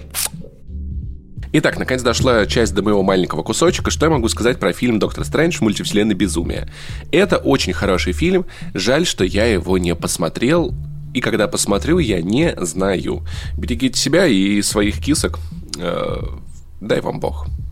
A: Итак, наконец дошла часть до моего маленького кусочка. Что я могу сказать про фильм «Доктор Стрэндж. Мультивселенная безумия»? Это очень хороший фильм. Жаль, что я его не посмотрел. И когда посмотрю, я не знаю. Берегите себя и своих кисок. Э, дай вам Бог.